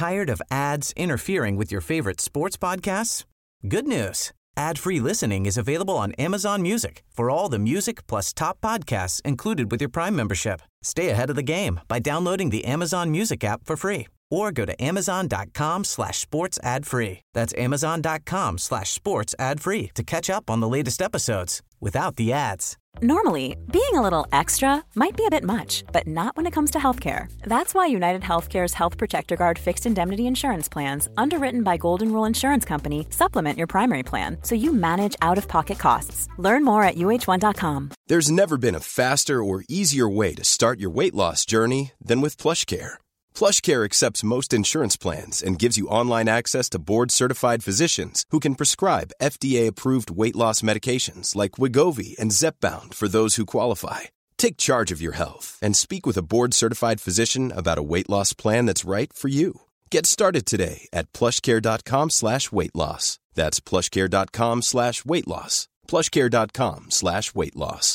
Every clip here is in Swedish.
Tired of ads interfering with your favorite sports podcasts? Good news. Ad-free listening is available on Amazon Music for all the music plus top podcasts included with your Prime membership. Stay ahead of the game by downloading the Amazon Music app for free or go to amazon.com/sports ad free. That's amazon.com/sports ad free to catch up on the latest episodes without the ads. Normally, being a little extra might be a bit much, but not when it comes to healthcare. That's why United Healthcare's Health Protector Guard fixed indemnity insurance plans, underwritten by Golden Rule Insurance Company, supplement your primary plan so you manage out-of-pocket costs. Learn more at uh1.com. There's never been a faster or easier way to start your weight loss journey than with PlushCare. PlushCare accepts most insurance plans and gives you online access to board-certified physicians who can prescribe FDA-approved weight loss medications like Wegovy and Zepbound for those who qualify. Take charge of your health and speak with a board-certified physician about a weight loss plan that's right for you. Get started today at plushcare.com/weightloss. That's plushcare.com/weightloss. plushcare.com/weightloss.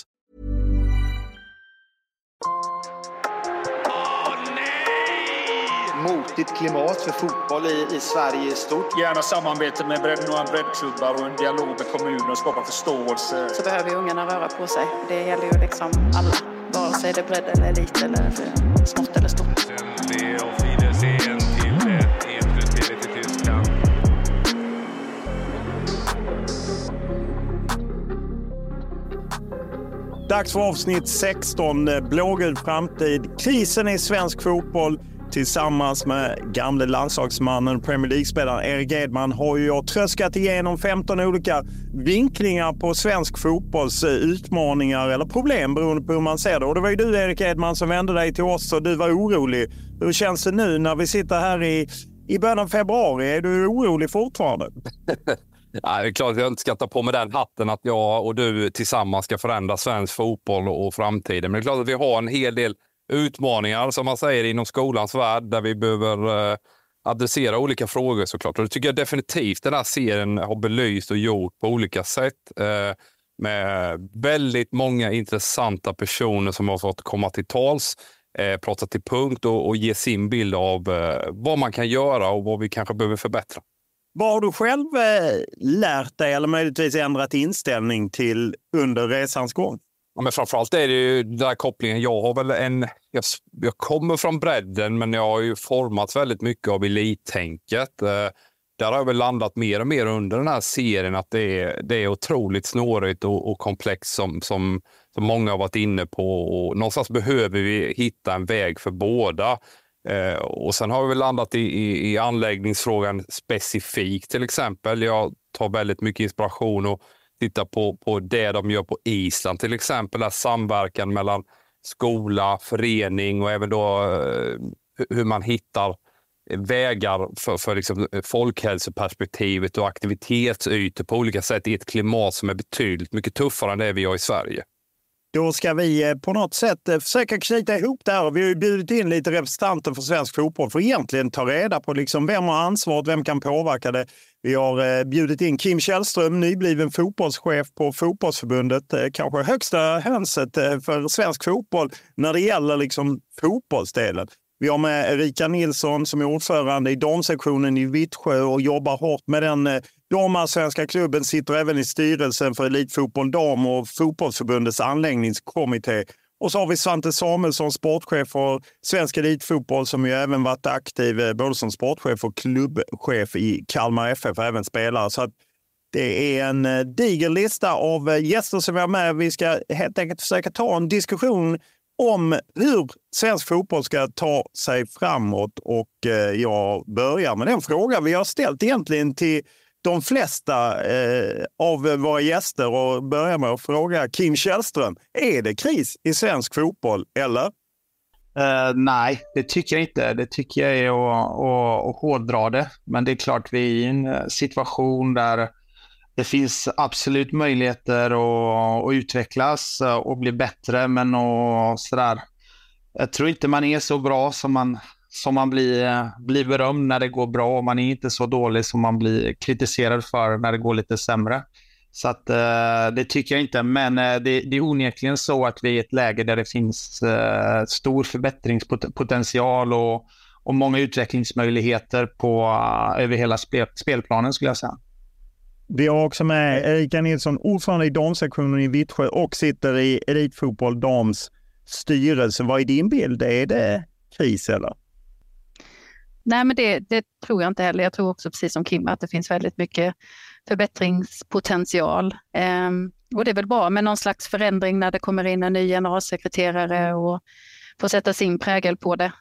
Motigt klimat för fotboll i Sverige stort. Gärna samarbete med några breddklubbar och en dialog med kommuner och skapa förståelse. Så behöver ungarna röra på sig. Det gäller ju liksom alla. Vare sig det är bredd eller elit eller smått eller stort. Dags för avsnitt 16, blågul framtid. Krisen i svensk fotboll. Tillsammans med gamle landslagsmannen, Premier League-spelaren Erik Edman, har ju jag tröskat igenom 15 olika vinklingar på svensk fotbolls utmaningar eller problem beroende på hur man ser det. Och det var ju du, Erik Edman, som vände dig till oss och du var orolig. Hur känns det nu när vi sitter här i början av februari? Är du orolig fortfarande? Ja, det är klart att jag inte ska ta på mig den hatten att jag och du tillsammans ska förändra svensk fotboll och framtiden. Men det är klart att vi har en hel del utmaningar, som man säger, inom skolans värld där vi behöver adressera olika frågor såklart. Och det tycker jag definitivt den här serien har belyst och gjort på olika sätt med väldigt många intressanta personer som har fått komma till tals, prata till punkt och ge sin bild av vad man kan göra och vad vi kanske behöver förbättra. Vad har du själv lärt dig eller möjligtvis ändrat inställning till under resans gång? Ja, men framförallt är det ju den där kopplingen. Jag har väl jag kommer från bredden, men jag har ju formats väldigt mycket av elittänket. Där har jag väl landat mer och mer under den här serien att det är otroligt snårigt och komplext som många har varit inne på. Och någonstans behöver vi hitta en väg för båda. Och sen har vi väl landat i anläggningsfrågan specifikt till exempel. Jag tar väldigt mycket inspiration och tittar på det de gör på Island till exempel. Där samverkan mellan skola, förening och även då hur man hittar vägar för liksom folkhälsoperspektivet och aktivitetsytor på olika sätt i ett klimat som är betydligt mycket tuffare än det vi har i Sverige. Då ska vi på något sätt försöka knyta ihop det här. Vi har ju bjudit in lite representanter för svensk fotboll för att egentligen ta reda på liksom vem har ansvaret, vem kan påverka det. Vi har bjudit in Kim Källström, nybliven fotbollschef på Fotbollsförbundet, kanske högsta hönset för svensk fotboll när det gäller liksom fotbollsdelen. Vi har med Erika Nilsson som är ordförande i damsektionen i Vittsjö och jobbar hårt med den damallsvenska klubben, sitter även i styrelsen för Elitfotboll Dam och Fotbollsförbundets anläggningskommitté. Och så har vi Svante Samuelsson, sportchef för Svensk Elitfotboll, som ju även varit aktiv både som sportchef och klubbchef i Kalmar FF och även spelare. Så att det är en diger lista av gäster som vi har med. Vi ska helt enkelt försöka ta en diskussion om hur svensk fotboll ska ta sig framåt, och jag börjar med den fråga vi har ställt egentligen till de flesta av våra gäster och börjar med att fråga Kim Källström. Är det kris i svensk fotboll eller? Nej, det tycker jag inte. Det tycker jag är att hårdra det. Men det är klart vi är i en situation där det finns absolut möjligheter att utvecklas och bli bättre, men och sådär. Jag tror inte man är så bra som man blir berömd när det går bra, och man är inte så dålig som man blir kritiserad för när det går lite sämre. Så att det tycker jag inte, men det är onekligen så att vi är i ett läge där det finns stor förbättringspotential och många utvecklingsmöjligheter över hela spelplanen skulle jag säga. Vi har också med Erika Nilsson, ordförande i damsektionen i Vittsjö och sitter i Elitfotboll Dams styrelse. Vad är din bild? Är det kris eller? Nej, men det tror jag inte heller. Jag tror också precis som Kim att det finns väldigt mycket förbättringspotential. Och det är väl bra med någon slags förändring när det kommer in en ny generalsekreterare och får sätta sin prägel på det.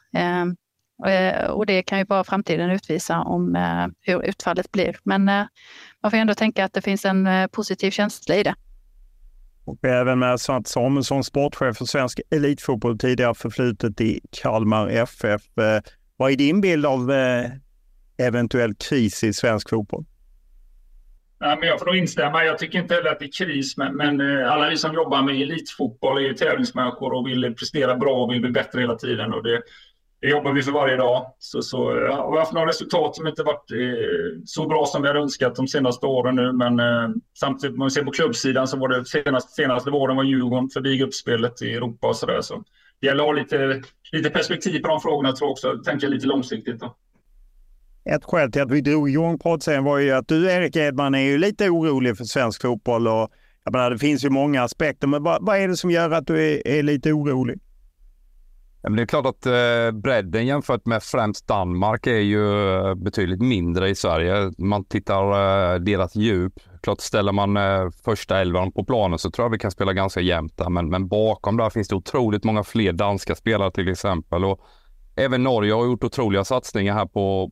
Och det kan ju bara framtiden utvisa om hur utfallet blir. Men man får ändå tänka att det finns en positiv känsla i det. Och även med Svante Samuelsson, sportchef för svensk elitfotboll, tidigare förflutet i Kalmar FF. Vad är din bild av eventuell kris i svensk fotboll? Ja, men jag får nog instämma. Jag tycker inte heller att det är kris, men alla vi som jobbar med elitfotboll är ju tävlingsmänniskor och vill prestera bra och vill bli bättre hela tiden. Och det jobbar vi för varje dag. Så vi har haft några resultat som inte varit så bra som vi hade önskat de senaste åren nu. Men samtidigt, om man ser på klubbsidan så var det senaste våren var Djurgården förbi gruppspelet i Europa och sådär. Så det gäller att ha lite perspektiv på de frågorna, tror jag också. Tänka lite långsiktigt då. Ett skäl till att vi drog igång poddserien var ju att du, Erik Edman, är ju lite orolig för svensk fotboll. Och, jag menar, det finns ju många aspekter, men vad är det som gör att du är lite orolig? Ja, men det är klart att bredden jämfört med främst Danmark är ju betydligt mindre i Sverige. Man tittar deras djup. Klart ställer man första elvan på planen så tror jag vi kan spela ganska jämnt där. Men bakom där finns det otroligt många fler danska spelare till exempel. Och även Norge har gjort otroliga satsningar här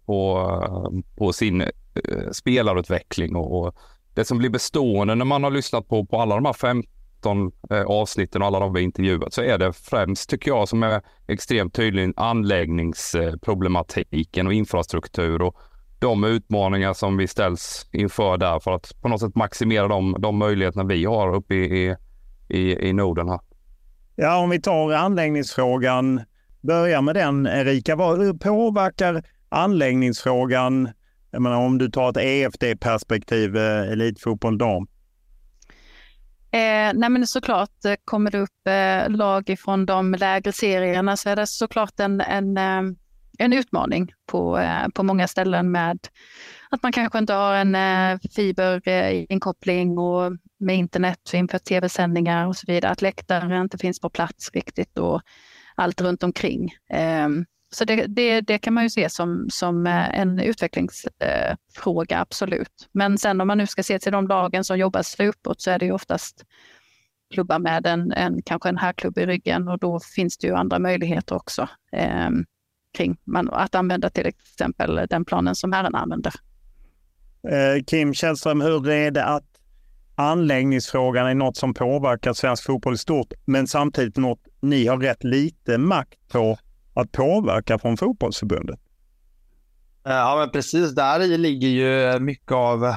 på sin spelarutveckling. Och det som blir bestående när man har lyssnat på alla de här 15 avsnitten och alla de vi intervjuat, så är det främst, tycker jag, som är extremt tydlig anläggningsproblematiken och infrastruktur och de utmaningar som vi ställs inför där för att på något sätt maximera de möjligheterna vi har uppe i Norden här. Ja, om vi tar anläggningsfrågan, börja med den, Erika. Hur påverkar anläggningsfrågan, jag menar, om du tar ett EFD-perspektiv, elitfotboll dam? Nej, men såklart kommer det upp lag från de lägre serierna, så är det såklart en utmaning på många ställen med att man kanske inte har en fiberinkoppling och med internet inför tv-sändningar och så vidare, att läktare inte finns på plats riktigt och allt runt omkring. Så det kan man ju se som en utvecklingsfråga, absolut. Men sen om man nu ska se till de lagen som jobbar sig uppåt, så är det ju oftast klubbar med kanske en herrklubb i ryggen, och då finns det ju andra möjligheter också kring att använda till exempel den planen som herrarna använder. Kim Källström, hur är det att anläggningsfrågan är något som påverkar svensk fotboll i stort, men samtidigt något ni har rätt lite makt på att påverka från fotbollsförbundet? Ja, men precis, där ligger ju mycket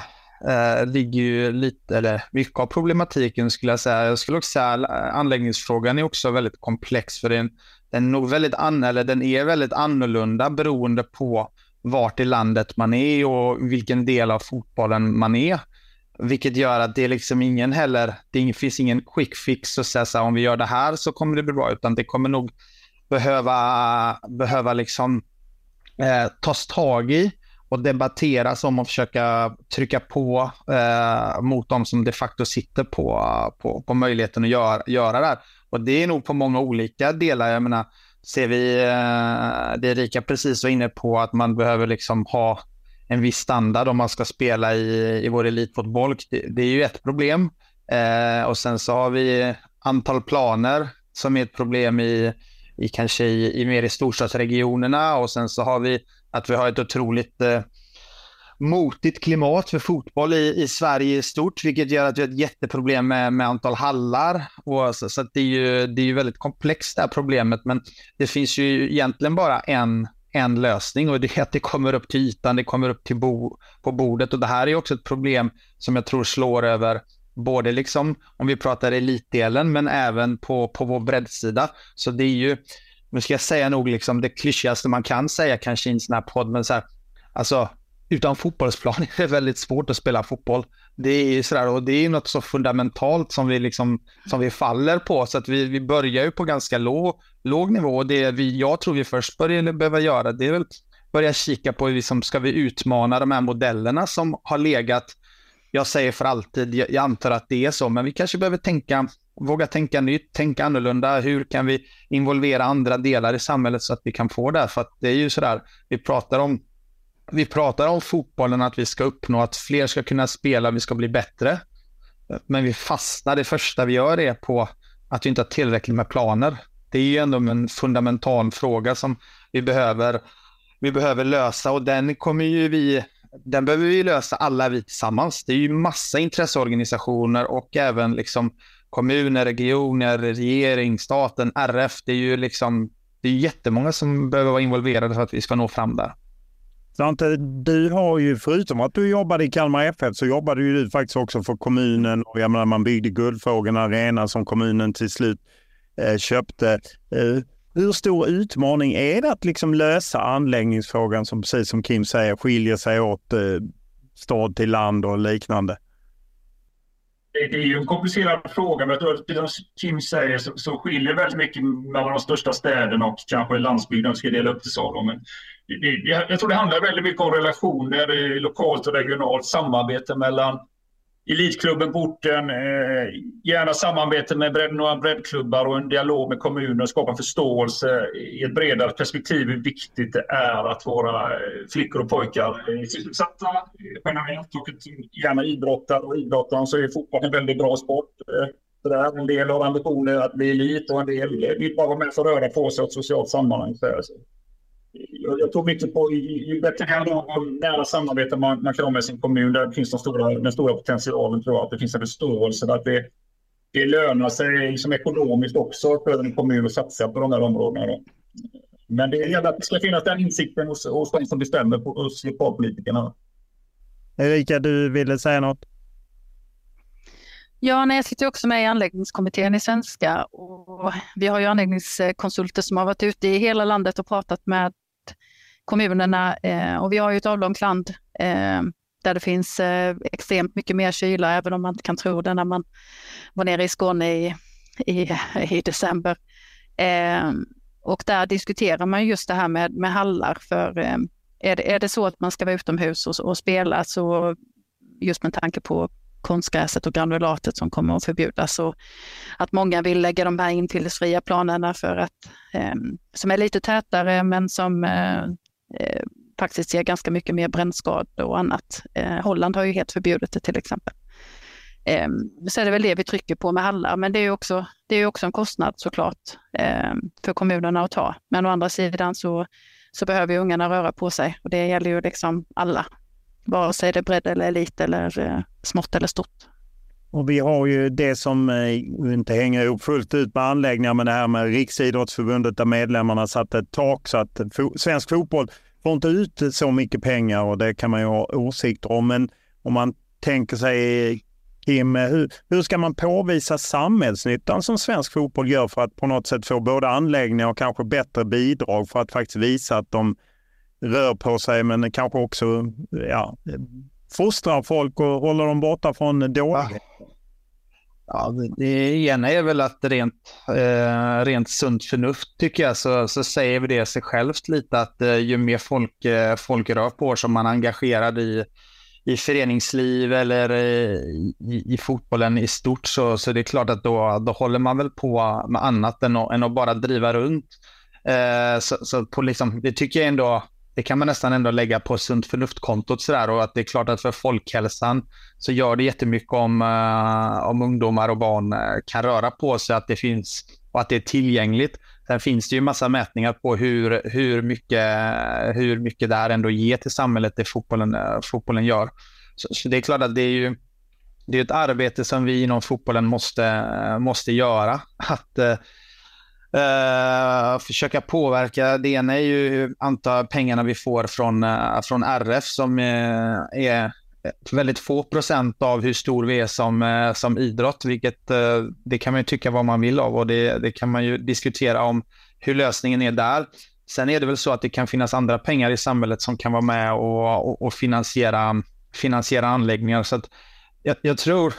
av problematiken, skulle jag säga. Jag skulle också säga anläggningsfrågan är också väldigt komplex, för den är väldigt annorlunda beroende på vart i landet man är och vilken del av fotbollen man är. Vilket gör att det är liksom det finns ingen quick fix och säga så här, om vi gör det här så kommer det bli bra, utan det kommer nog behöva liksom tas tag i och debatteras om och försöka trycka på mot de som de facto sitter på möjligheten att göra det här. Och det är nog på många olika delar. Jag menar, ser vi det Erika precis var inne på, att man behöver liksom ha en viss standard om man ska spela i vår elitfotboll. Det är ju ett problem. Och sen så har vi antal planer som är ett problem kanske mer i storstadsregionerna, och sen så har vi att vi har ett otroligt motigt klimat för fotboll i Sverige i stort, vilket gör att vi har ett jätteproblem med antal hallar, och så att det är ju väldigt komplext det här problemet, men det finns ju egentligen bara en lösning, och det är att det kommer upp till ytan, det kommer upp på bordet, och det här är också ett problem som jag tror slår över både liksom, om vi pratar elitdelen, men även på vår breddsida. Så det är ju, nu ska jag säga nog liksom det klyschigaste man kan säga kanske i en sån här podd, men så här, alltså utan fotbollsplan är det väldigt svårt att spela fotboll. Det är sådär, och det är något så fundamentalt som vi faller på, så att vi börjar ju på ganska låg nivå, och jag tror vi först behöver göra, det är väl börja kika på hur ska vi utmana de här modellerna som har legat, jag säger för alltid, jag antar att det är så, men vi kanske behöver våga tänka nytt, tänka annorlunda. Hur kan vi involvera andra delar i samhället så att vi kan få det? För att det är ju sådär, vi pratar om fotbollen, att vi ska uppnå att fler ska kunna spela, vi ska bli bättre. Men vi fastnar, det första vi gör är på att vi inte har tillräckligt med planer. Det är ju ändå en fundamental fråga som vi behöver lösa, och den behöver vi lösa alla vi tillsammans. Det är ju massa intresseorganisationer och även liksom kommuner, regioner, regering, staten, RF. Det är ju det är jättemånga som behöver vara involverade för att vi ska nå fram där. Svante, du har ju, förutom att du jobbade i Kalmar FF, så jobbade ju du faktiskt också för kommunen, och jag menar, man byggde Guldfågeln Arena som kommunen till slut köpte. Hur stor utmaning är det att lösa anläggningsfrågan som, precis som Kim säger, skiljer sig åt stad till land och liknande? Det är ju en komplicerad fråga, men jag tror att precis som Kim säger så skiljer väldigt mycket mellan de största städerna och kanske landsbygden, ska dela upp det så. Men jag tror det handlar väldigt mycket om relationer, lokalt och regionalt, samarbete mellan elitklubben på orten, gärna samarbete med några breddklubbar och en dialog med kommuner och skapa förståelse i ett bredare perspektiv hur viktigt det är att våra flickor och pojkar är sysselsatta generellt, och gärna idrottar, och idrottaren så är fotboll en väldigt bra sport. En del har ambitioner att bli elit, och en del vill bara vara med för att röra på sig och ett socialt sammanhang. Jag tror mycket på ju bättre och nära samarbete man kan ha med sin kommun, där finns den stora potentialen, tror jag, att det finns en förståelse att det lönar sig som ekonomiskt också för en kommun att satsa på de här områdena då. Men det gäller att det ska finnas den insikten hos de som bestämmer, hos lokalpolitikerna. Erika, du ville säga något? Ja, jag sitter också med i anläggningskommittén i Svenska, och vi har ju anläggningskonsulter som har varit ute i hela landet och pratat med kommunerna, och vi har ju ett avlångt land där det finns extremt mycket mer kyla, även om man inte kan tro det när man var nere i Skåne i december. Och där diskuterar man just det här med hallar, för är det så att man ska vara utomhus och spela, så just med tanke på konstgräset och granulatet som kommer att förbjudas, och att många vill lägga de här intillsfria planerna för att som är lite tätare, men som faktiskt ger ganska mycket mer brännskador och annat. Holland har ju helt förbjudet det till exempel. Så är det väl det vi trycker på med hallar, men det är ju också en kostnad såklart för kommunerna att ta. Men å andra sidan så behöver ju ungarna röra på sig, och det gäller ju alla. Vare sig det är bredd eller elit eller smått eller stort. Och vi har ju det som inte hänger ihop fullt ut med anläggningar, men det här med Riksidrottsförbundet där medlemmarna satte ett tak så att svensk fotboll får inte ut så mycket pengar, och det kan man ju ha åsikter om. Men om man tänker sig, Kim, hur ska man påvisa samhällsnyttan som svensk fotboll gör för att på något sätt få både anläggningar och kanske bättre bidrag för att faktiskt visa att de rör på sig, men kanske också fostrar folk och håller dem borta från dålighet? Ja, det ena är väl att rent sunt förnuft, tycker jag, så säger vi det sig självt lite, att ju mer folk rör på som man är engagerad i föreningsliv eller i fotbollen i stort, så det är klart att då håller man väl på med annat än att bara driva runt. Så på det tycker jag ändå, det kan man nästan ändå lägga på sunt förnuftkontot sådär, och att det är klart att för folkhälsan så gör det jättemycket om ungdomar och barn kan röra på sig, att det finns och att det är tillgängligt. Sen finns det ju massa mätningar på hur mycket det här ändå ger till samhället, det fotbollen gör. Så det är klart att det är ett arbete som vi inom fotbollen måste göra, att försöka påverka. Det ena är ju pengarna vi får från RF, som är väldigt få procent av hur stor vi är som idrott, vilket det kan man ju tycka vad man vill av, och det kan man ju diskutera om hur lösningen är där. Sen är det väl så att det kan finnas andra pengar i samhället som kan vara med och finansiera anläggningar. Så att jag tror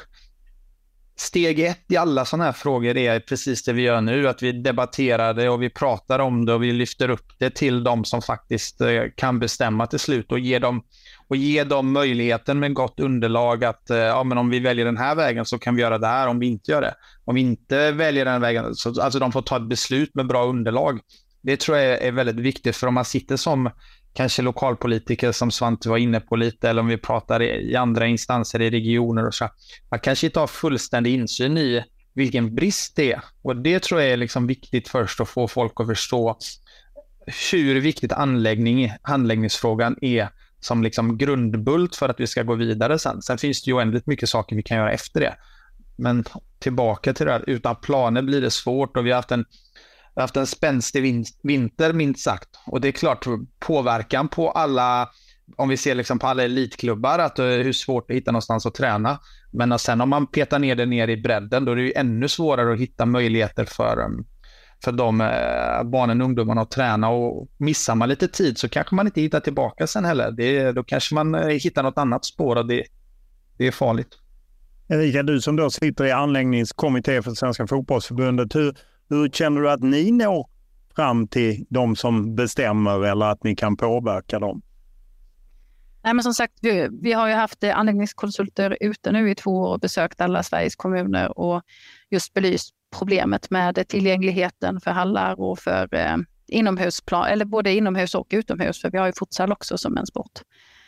steg 1 i alla sådana här frågor är precis det vi gör nu, att vi debatterar det och vi pratar om det och vi lyfter upp det till de som faktiskt kan bestämma till slut och ge dem möjligheten med gott underlag att men om vi väljer den här vägen så kan vi göra det här, om vi inte gör det. Om vi inte väljer den vägen så alltså de får ta ett beslut med bra underlag. Det tror jag är väldigt viktigt, för om man sitter som kanske lokalpolitiker som Svante var inne på lite, eller om vi pratar i andra instanser i regioner och så, man kanske inte har fullständig insyn i vilken brist det är. Och det tror jag är liksom viktigt först, att få folk att förstå hur viktigt handläggningsfrågan är som liksom grundbult för att vi ska gå vidare sen. Sen finns det ju oändligt mycket saker vi kan göra efter det. Men tillbaka till det här, utan planer blir det svårt, och vi har haft en spänstig vinter minst sagt. Och det är klart påverkan på alla, om vi ser liksom på alla elitklubbar, att hur svårt det är att hitta någonstans att träna. Men sen om man petar ner det ner i bredden, då är det ju ännu svårare att hitta möjligheter för de barnen och ungdomarna att träna, och missar man lite tid så kanske man inte hittar tillbaka sen heller. Då kanske man hittar något annat spår, och det är farligt. Erika, du som då sitter i anläggningskommitté för Svenska fotbollsförbundet, hur känner du att ni når fram till de som bestämmer, eller att ni kan påverka dem? Nej, men som sagt, vi har ju haft anläggningskonsulter ute nu i 2 år och besökt alla Sveriges kommuner och just belyst problemet med tillgängligheten för hallar och för inomhusplan, eller både inomhus och utomhus, för vi har ju futsal också som en sport.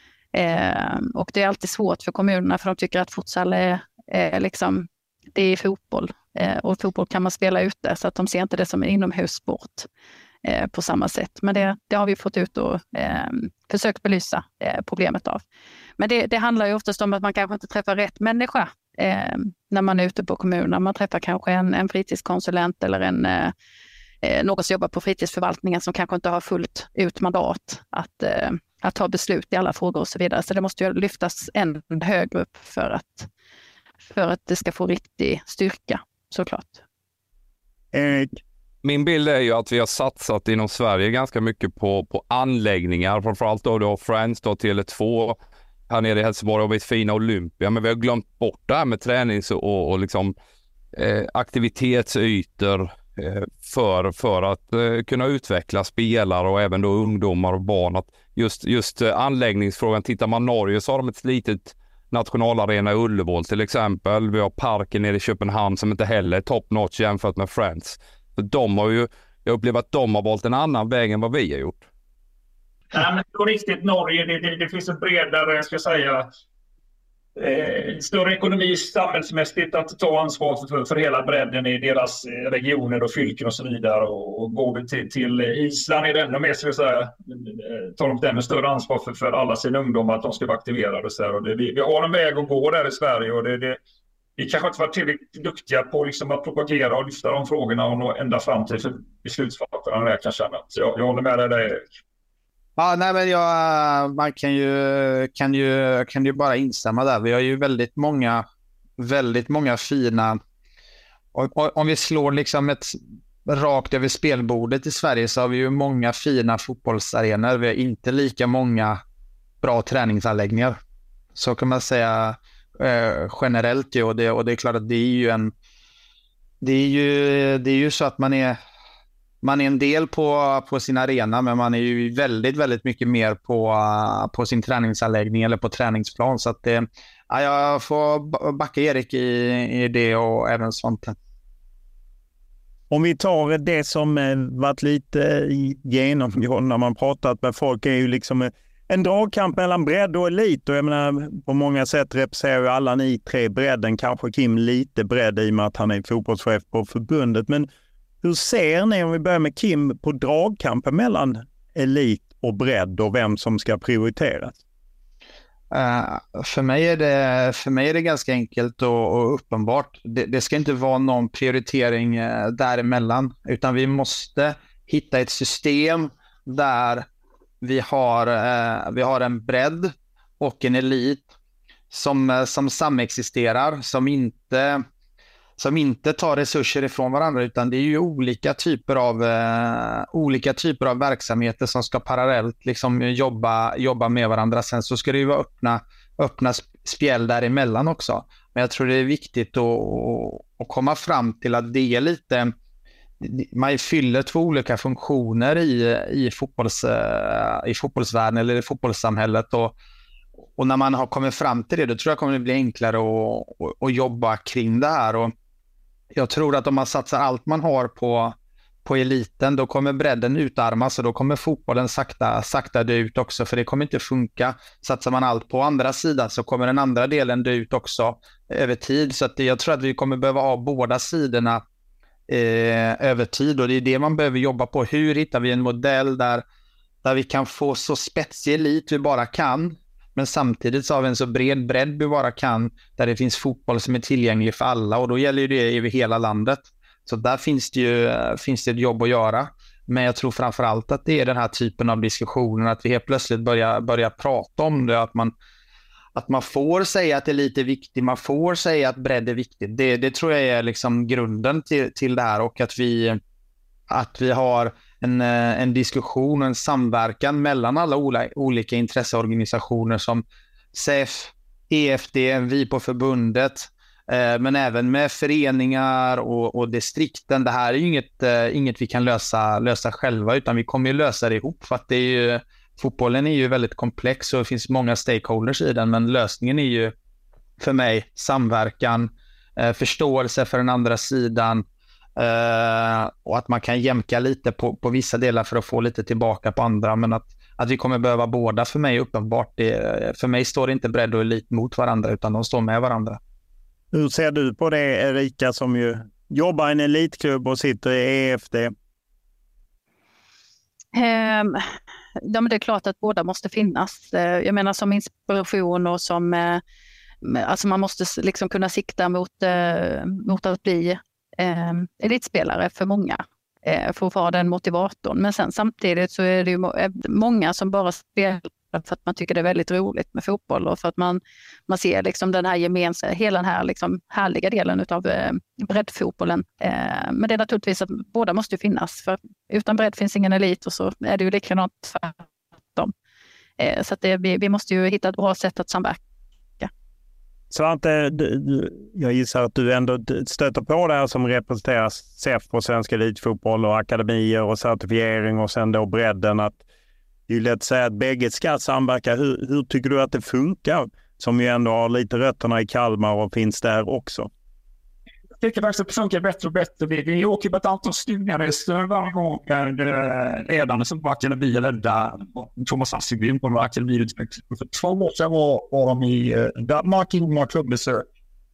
Och det är alltid svårt för kommunerna, för de tycker att futsal är liksom, det är fotboll. Och fotboll kan man spela ute, så att de ser inte det som en inomhussport på samma sätt. Men det har vi fått ut och försökt belysa problemet av. Men det handlar ju oftast om att man kanske inte träffar rätt människa när man är ute på kommunerna. Man träffar kanske en fritidskonsulent eller någon som jobbar på fritidsförvaltningen som kanske inte har fullt ut mandat att ta beslut i alla frågor och så vidare. Så det måste ju lyftas än högre upp för att det ska få riktig styrka, såklart. Min bild är ju att vi har satsat inom Sverige ganska mycket på anläggningar. Framförallt då Friends, då Tele2. Här nere i Helsingborg har vi ett fina Olympia. Men vi har glömt bort det här med tränings- och liksom, aktivitetsytor för att kunna utveckla spelare och även då ungdomar och barn. Att just anläggningsfrågan, tittar man Norge så har de ett litet nationalarena i Ullevål till exempel. Vi har parken nere i Köpenhamn som inte heller är top notch jämfört med Friends. För jag upplever att de har valt en annan väg än vad vi har gjort. Nej, men på riktigt Norge, det finns en bredare, ska jag säga, större ekonomi samhällsmässigt att ta ansvar för hela bredden i deras regioner och fylken och så vidare. Och går vi till Island är det ännu mer, ska jag säga, tar de ett ännu större ansvar för alla sina ungdomar, att de ska vara aktiverade och så här. Och vi har en väg att gå där i Sverige, och vi kanske inte varit tillräckligt duktiga på liksom att propagera och lyfta de frågorna och nå ända fram till beslutsfattarna där, kan jag känna. Så jag håller med dig där, Erik. Ja, nej, men man kan ju bara instämma där. Vi har ju väldigt många fina, om vi slår liksom ett rakt över spelbordet i Sverige, så har vi ju många fina fotbollsarenor. Vi har inte lika många bra träningsanläggningar. Så kan man säga generellt ju, och det är klart att det är ju så att man är en del på sin arena, men man är ju väldigt, väldigt mycket mer på sin träningsanläggning eller på träningsplan. Så att jag får backa Erik i det, och även Svante. Om vi tar det som varit lite genomgående när man pratat med folk, är ju liksom en dragkamp mellan bredd och elit. Och jag menar, på många sätt representerar ju alla ni 3 bredden, kanske Kim lite bredd i och med att han är fotbollschef på förbundet. Men hur ser ni, om vi börjar med Kim, på dragkampen mellan elit och bredd och vem som ska prioriteras? För mig är det ganska enkelt och uppenbart. Det ska inte vara någon prioritering däremellan, utan vi måste hitta ett system där vi har en bredd och en elit som samexisterar, som inte tar resurser ifrån varandra, utan det är ju olika typer av verksamheter som ska parallellt liksom jobba med varandra. Sen så ska det ju vara öppna spjäll däremellan också. Men jag tror det är viktigt att komma fram till att det är lite, man fyller två olika funktioner i fotbollsvärlden eller i fotbollssamhället, och när man har kommit fram till det, då tror jag kommer det bli enklare att jobba kring det här. Och jag tror att om man satsar allt man har på eliten, då kommer bredden utarmas, och då kommer fotbollen sakta dö ut också, för det kommer inte funka. Satsar man allt på andra sidan, så kommer den andra delen dö ut också över tid. Så att jag tror att vi kommer behöva ha båda sidorna över tid, och det är det man behöver jobba på. Hur hittar vi en modell där vi kan få så spetsig elit vi bara kan, men samtidigt så har vi en så bred bredd vi bara kan, där det finns fotboll som är tillgänglig för alla, och då gäller det över hela landet. Så där finns det ett jobb att göra. Men jag tror framförallt att det är den här typen av diskussioner, att vi helt plötsligt börjar prata om det, att man får säga att det är lite viktigt, man får säga att bredd är viktigt. Det tror jag är liksom grunden till det här, och att vi har en diskussion och en samverkan mellan alla olika intresseorganisationer som SEF, EFD, vi på förbundet, men även med föreningar och distrikten. Det här är ju inget vi kan lösa själva, utan vi kommer ju lösa det ihop, för att fotbollen är ju väldigt komplex och det finns många stakeholders i den, men lösningen är ju för mig samverkan, förståelse för den andra sidan, och att man kan jämka lite på vissa delar för att få lite tillbaka på andra, men att vi kommer behöva båda, för mig uppenbart. För mig står inte bredd och elit mot varandra, utan de står med varandra. Hur ser du på det, Erika, som ju jobbar i en elitklubb och sitter i EFD? Ja, men det är klart att båda måste finnas. Jag menar som inspiration, och som alltså man måste liksom kunna sikta mot att bli elitspelare för många, för att vara den motivatorn. Men sen samtidigt så är det ju många som bara spelar för att man tycker det är väldigt roligt med fotboll, och för att man ser liksom den här hela den här liksom härliga delen utav breddfotbollen. Men det är naturligtvis att båda måste finnas, för utan bredd finns ingen elit, och så är det ju likadant tvärtom. Så att vi måste ju hitta ett bra sätt att samverka. Svante, jag gissar att du ändå stöter på det här som representerar SEF på svensk elitfotboll och akademier och certifiering, och sen då bredden, att det är lätt att säga att bägge ska samverka. Hur tycker du att det funkar, som ju ändå har lite rötterna i Kalmar och finns där också? Jag tycker faktiskt att det funkar bättre och bättre. Vi åker på ett antal studier varje gång ledande som var akademi ledda. Thomas Asselgren på några akademiutveckling. För 2 år sedan var de i Danmark i många klubbesök.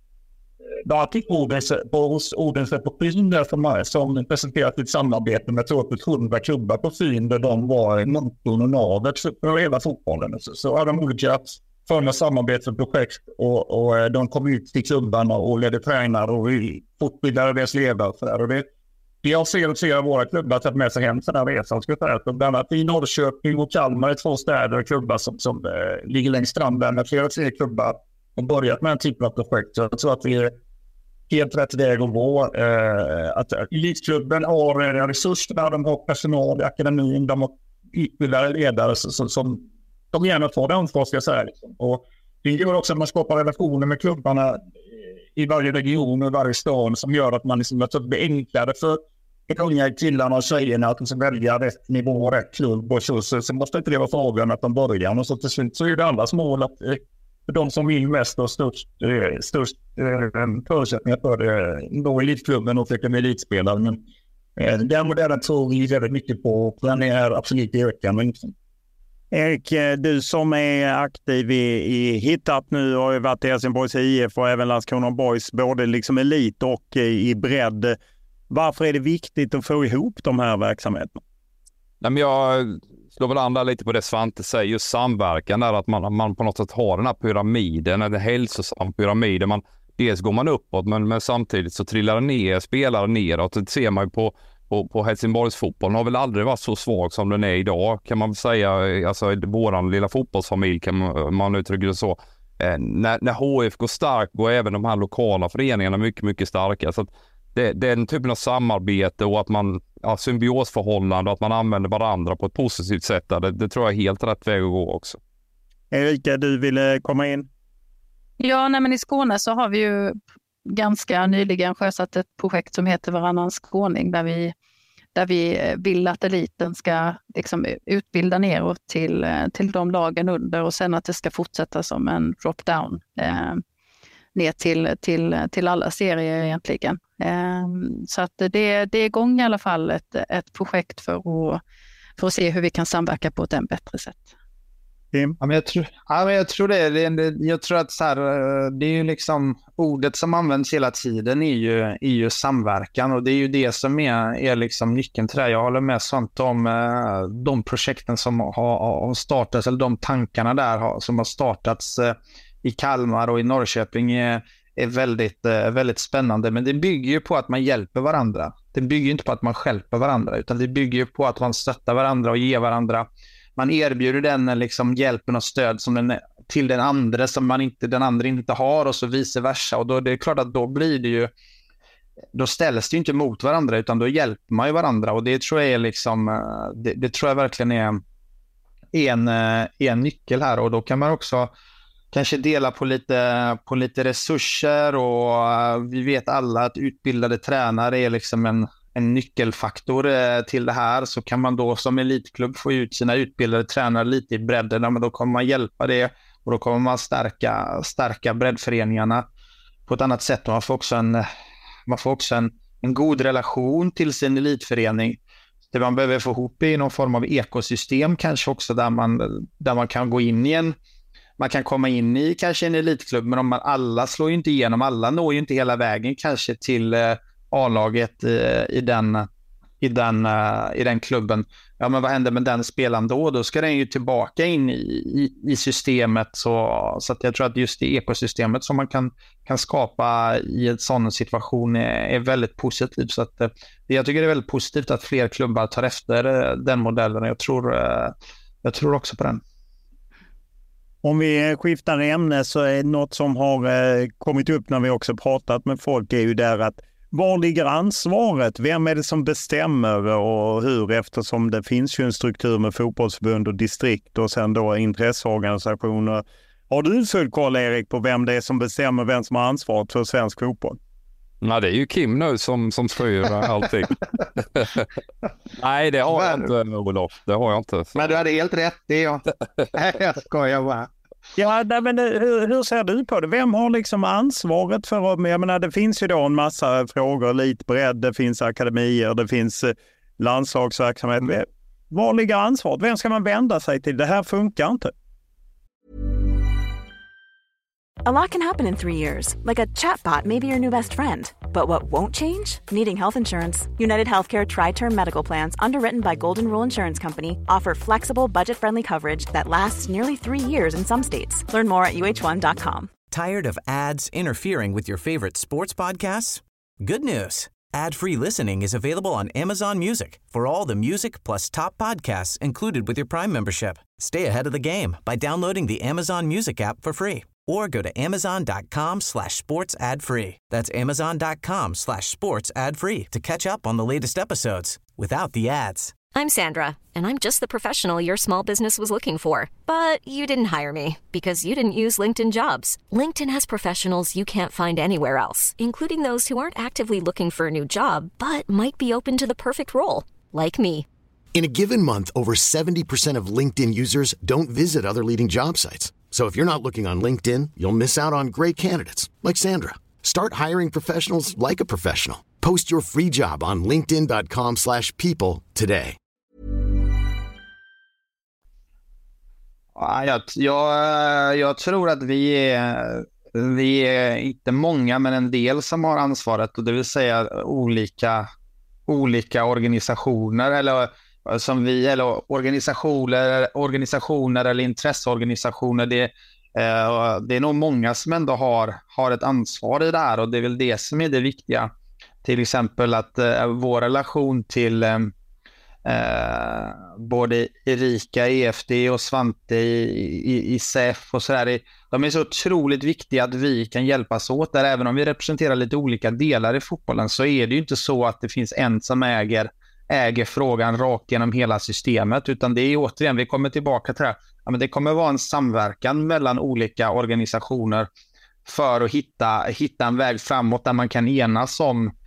Där fick Odense på Fyn som presenterat ett samarbete med 100 klubbar på Fyn, där de var motorn och navet för hela fotbollen. Så hade de olika förna samarbetsprojekt, och de kom ut till klubbarna och ledde tränare och fortbildade deras ledare. Vi har flera av våra klubbar tagit med sig hem för den här resan. Bland annat i Norrköping och Kalmar är 2 städer och klubbar som ligger längst fram där, med flera klubbar och börjat med en typ av projekt. Så jag tror att vi är helt rätt väg att gå. Att elitklubben har resurser, de har personal i akademin, de har utbildade ledare som de gärna får den för, ska jag säga. Och det gör också att man skapar relationer med klubbarna i varje region och varje stad, som gör att man liksom, att det blir enklare för unga killarna och tjejerna att de välja rätt nivå och rätt klubb. Och så måste inte det vara frågan att de börjar. Och så till slut så är det allas mål att de som vill mest och störst förutsättningar för nå elitklubben och försöka med elitspelare. Men den modellen tror vi väldigt mycket på, och den är absolut i ökande. Erik, du som är aktiv i Hittat nu och har varit i Helsingborgs IF och även Landskrona Boys, både liksom elit och i bredd. Varför är det viktigt att få ihop de här verksamheterna? Nej, men jag slår väl andra lite på det Svante säger, just samverkan där, att man på något sätt har den här pyramiden, en hälsosam pyramid. Dels går man uppåt, men samtidigt så trillar ner spelare neråt. Det ser man ju på Helsingborgs fotboll. Den har väl aldrig varit så svag som den är idag, kan man säga. Alltså våran lilla fotbollsfamilj, kan man uttrycka det så. när HF går starkt och även de här lokala föreningarna mycket, mycket starka. Så att den typen av samarbete och att man symbiosförhållande och att man använder varandra på ett positivt sätt, det tror jag är helt rätt väg att gå också. Erika, du ville komma in? Ja, men i Skåne så har vi ju ganska nyligen sjösatt ett projekt som heter Varannan skåning, där vi vill att eliten ska liksom utbilda neråt till de lagen under, och sen att det ska fortsätta som en drop-down ner till alla serier egentligen. Så att det är igång i alla fall ett projekt för att se hur vi kan samverka på ett än bättre sätt. Ja, men jag tror jag tror att så här, det är ju liksom ordet som används hela tiden är ju samverkan, och det är ju det som är liksom nyckeln till det. Jag håller med sånt om de projekten som har startats, eller de tankarna där som har startats i Kalmar och i Norrköping är väldigt, väldigt spännande, men det bygger ju på att man hjälper varandra. Det bygger ju inte på att man stjälper varandra, utan det bygger ju på att man stöttar varandra och ger varandra. Man erbjuder den liksom hjälpen och stöd till den andra som den andra inte har, och så vice versa. Och då det är klart att då ställs det ju inte mot varandra, utan då hjälper man ju varandra. Och det tror jag är liksom, det tror jag verkligen är en nyckel här. Och då kan man också kanske dela på lite resurser, och vi vet alla att utbildade tränare är liksom en nyckelfaktor till det här. Så kan man då som elitklubb få ut sina utbildade tränare lite i bredden, men då kommer man hjälpa det, och då kommer man stärka breddföreningarna på ett annat sätt. Och man får också en god relation till sin elitförening. Det man behöver få ihop i någon form av ekosystem kanske också, där man kan gå in man kan komma in i kanske en elitklubb, men om alla slår ju inte igenom, alla når ju inte hela vägen kanske till A-laget i den klubben. Ja, men vad händer med den spelaren då? Då ska den ju tillbaka in i systemet, så att jag tror att just det ekosystemet som man kan skapa i en sån situation är väldigt positivt. Så att jag tycker det är väldigt positivt att fler klubbar tar efter den modellen. Jag tror också på den. Om vi skiftar ämne, så är något som har kommit upp när vi också pratat med folk är ju där att var ligger ansvaret? Vem är det som bestämmer och hur? Eftersom det finns ju en struktur med fotbollsförbund och distrikt och sen då intresseorganisationer. Har du full koll, Erik, på vem det är som bestämmer, vem som har ansvaret för svensk fotboll? Nej, det är ju Kim nu som styr allting. Nej, det har jag inte, Olof. Det har jag inte. Så. Men du hade helt rätt, det är jag. Jag skojar bara. Ja, men hur ser du på det? Vem har liksom ansvaret för att, jag menar, det finns ju då en massa frågor, elitbredd, det finns akademier, det finns landslagsverksamhet. Var ligger ansvaret? Vem ska man vända sig till? Det här funkar inte. A lot can happen in 3 years, like a chatbot may be your new best friend. But what won't change? Needing health insurance. United Healthcare Tri-Term Medical Plans, underwritten by Golden Rule Insurance Company, offer flexible, budget-friendly coverage that lasts nearly 3 years in some states. Learn more at uh1.com. Tired of ads interfering with your favorite sports podcasts? Good news. Ad-free listening is available on Amazon Music for all the music plus top podcasts included with your Prime membership. Stay ahead of the game by downloading the Amazon Music app for free. Or go to amazon.com/sports ad free. That's amazon.com/sports ad free to catch up on the latest episodes without the ads. I'm Sandra, and I'm just the professional your small business was looking for. But you didn't hire me because you didn't use LinkedIn Jobs. LinkedIn has professionals you can't find anywhere else, including those who aren't actively looking for a new job, but might be open to the perfect role, like me. In a given month, over 70% of LinkedIn users don't visit other leading job sites. So if you're not looking on LinkedIn, you'll miss out on great candidates like Sandra. Start hiring professionals like a professional. Post your free job on linkedin.com/people today. Jag tror att vi är inte många, men en del som har ansvaret, och det vill säga olika organisationer eller organisationer eller intresseorganisationer. Det är nog många som ändå har ett ansvar i det här, och det är väl det som är det viktiga. Till exempel att vår relation till både Erika, EFD och Svante i SEF och sådär. De är så otroligt viktiga att vi kan hjälpas åt där. Även om vi representerar lite olika delar i fotbollen så är det ju inte så att det finns en som äger frågan rakt genom hela systemet, utan det är återigen, vi kommer tillbaka till det här. Ja, men det kommer vara en samverkan mellan olika organisationer för att hitta en väg framåt där man kan enas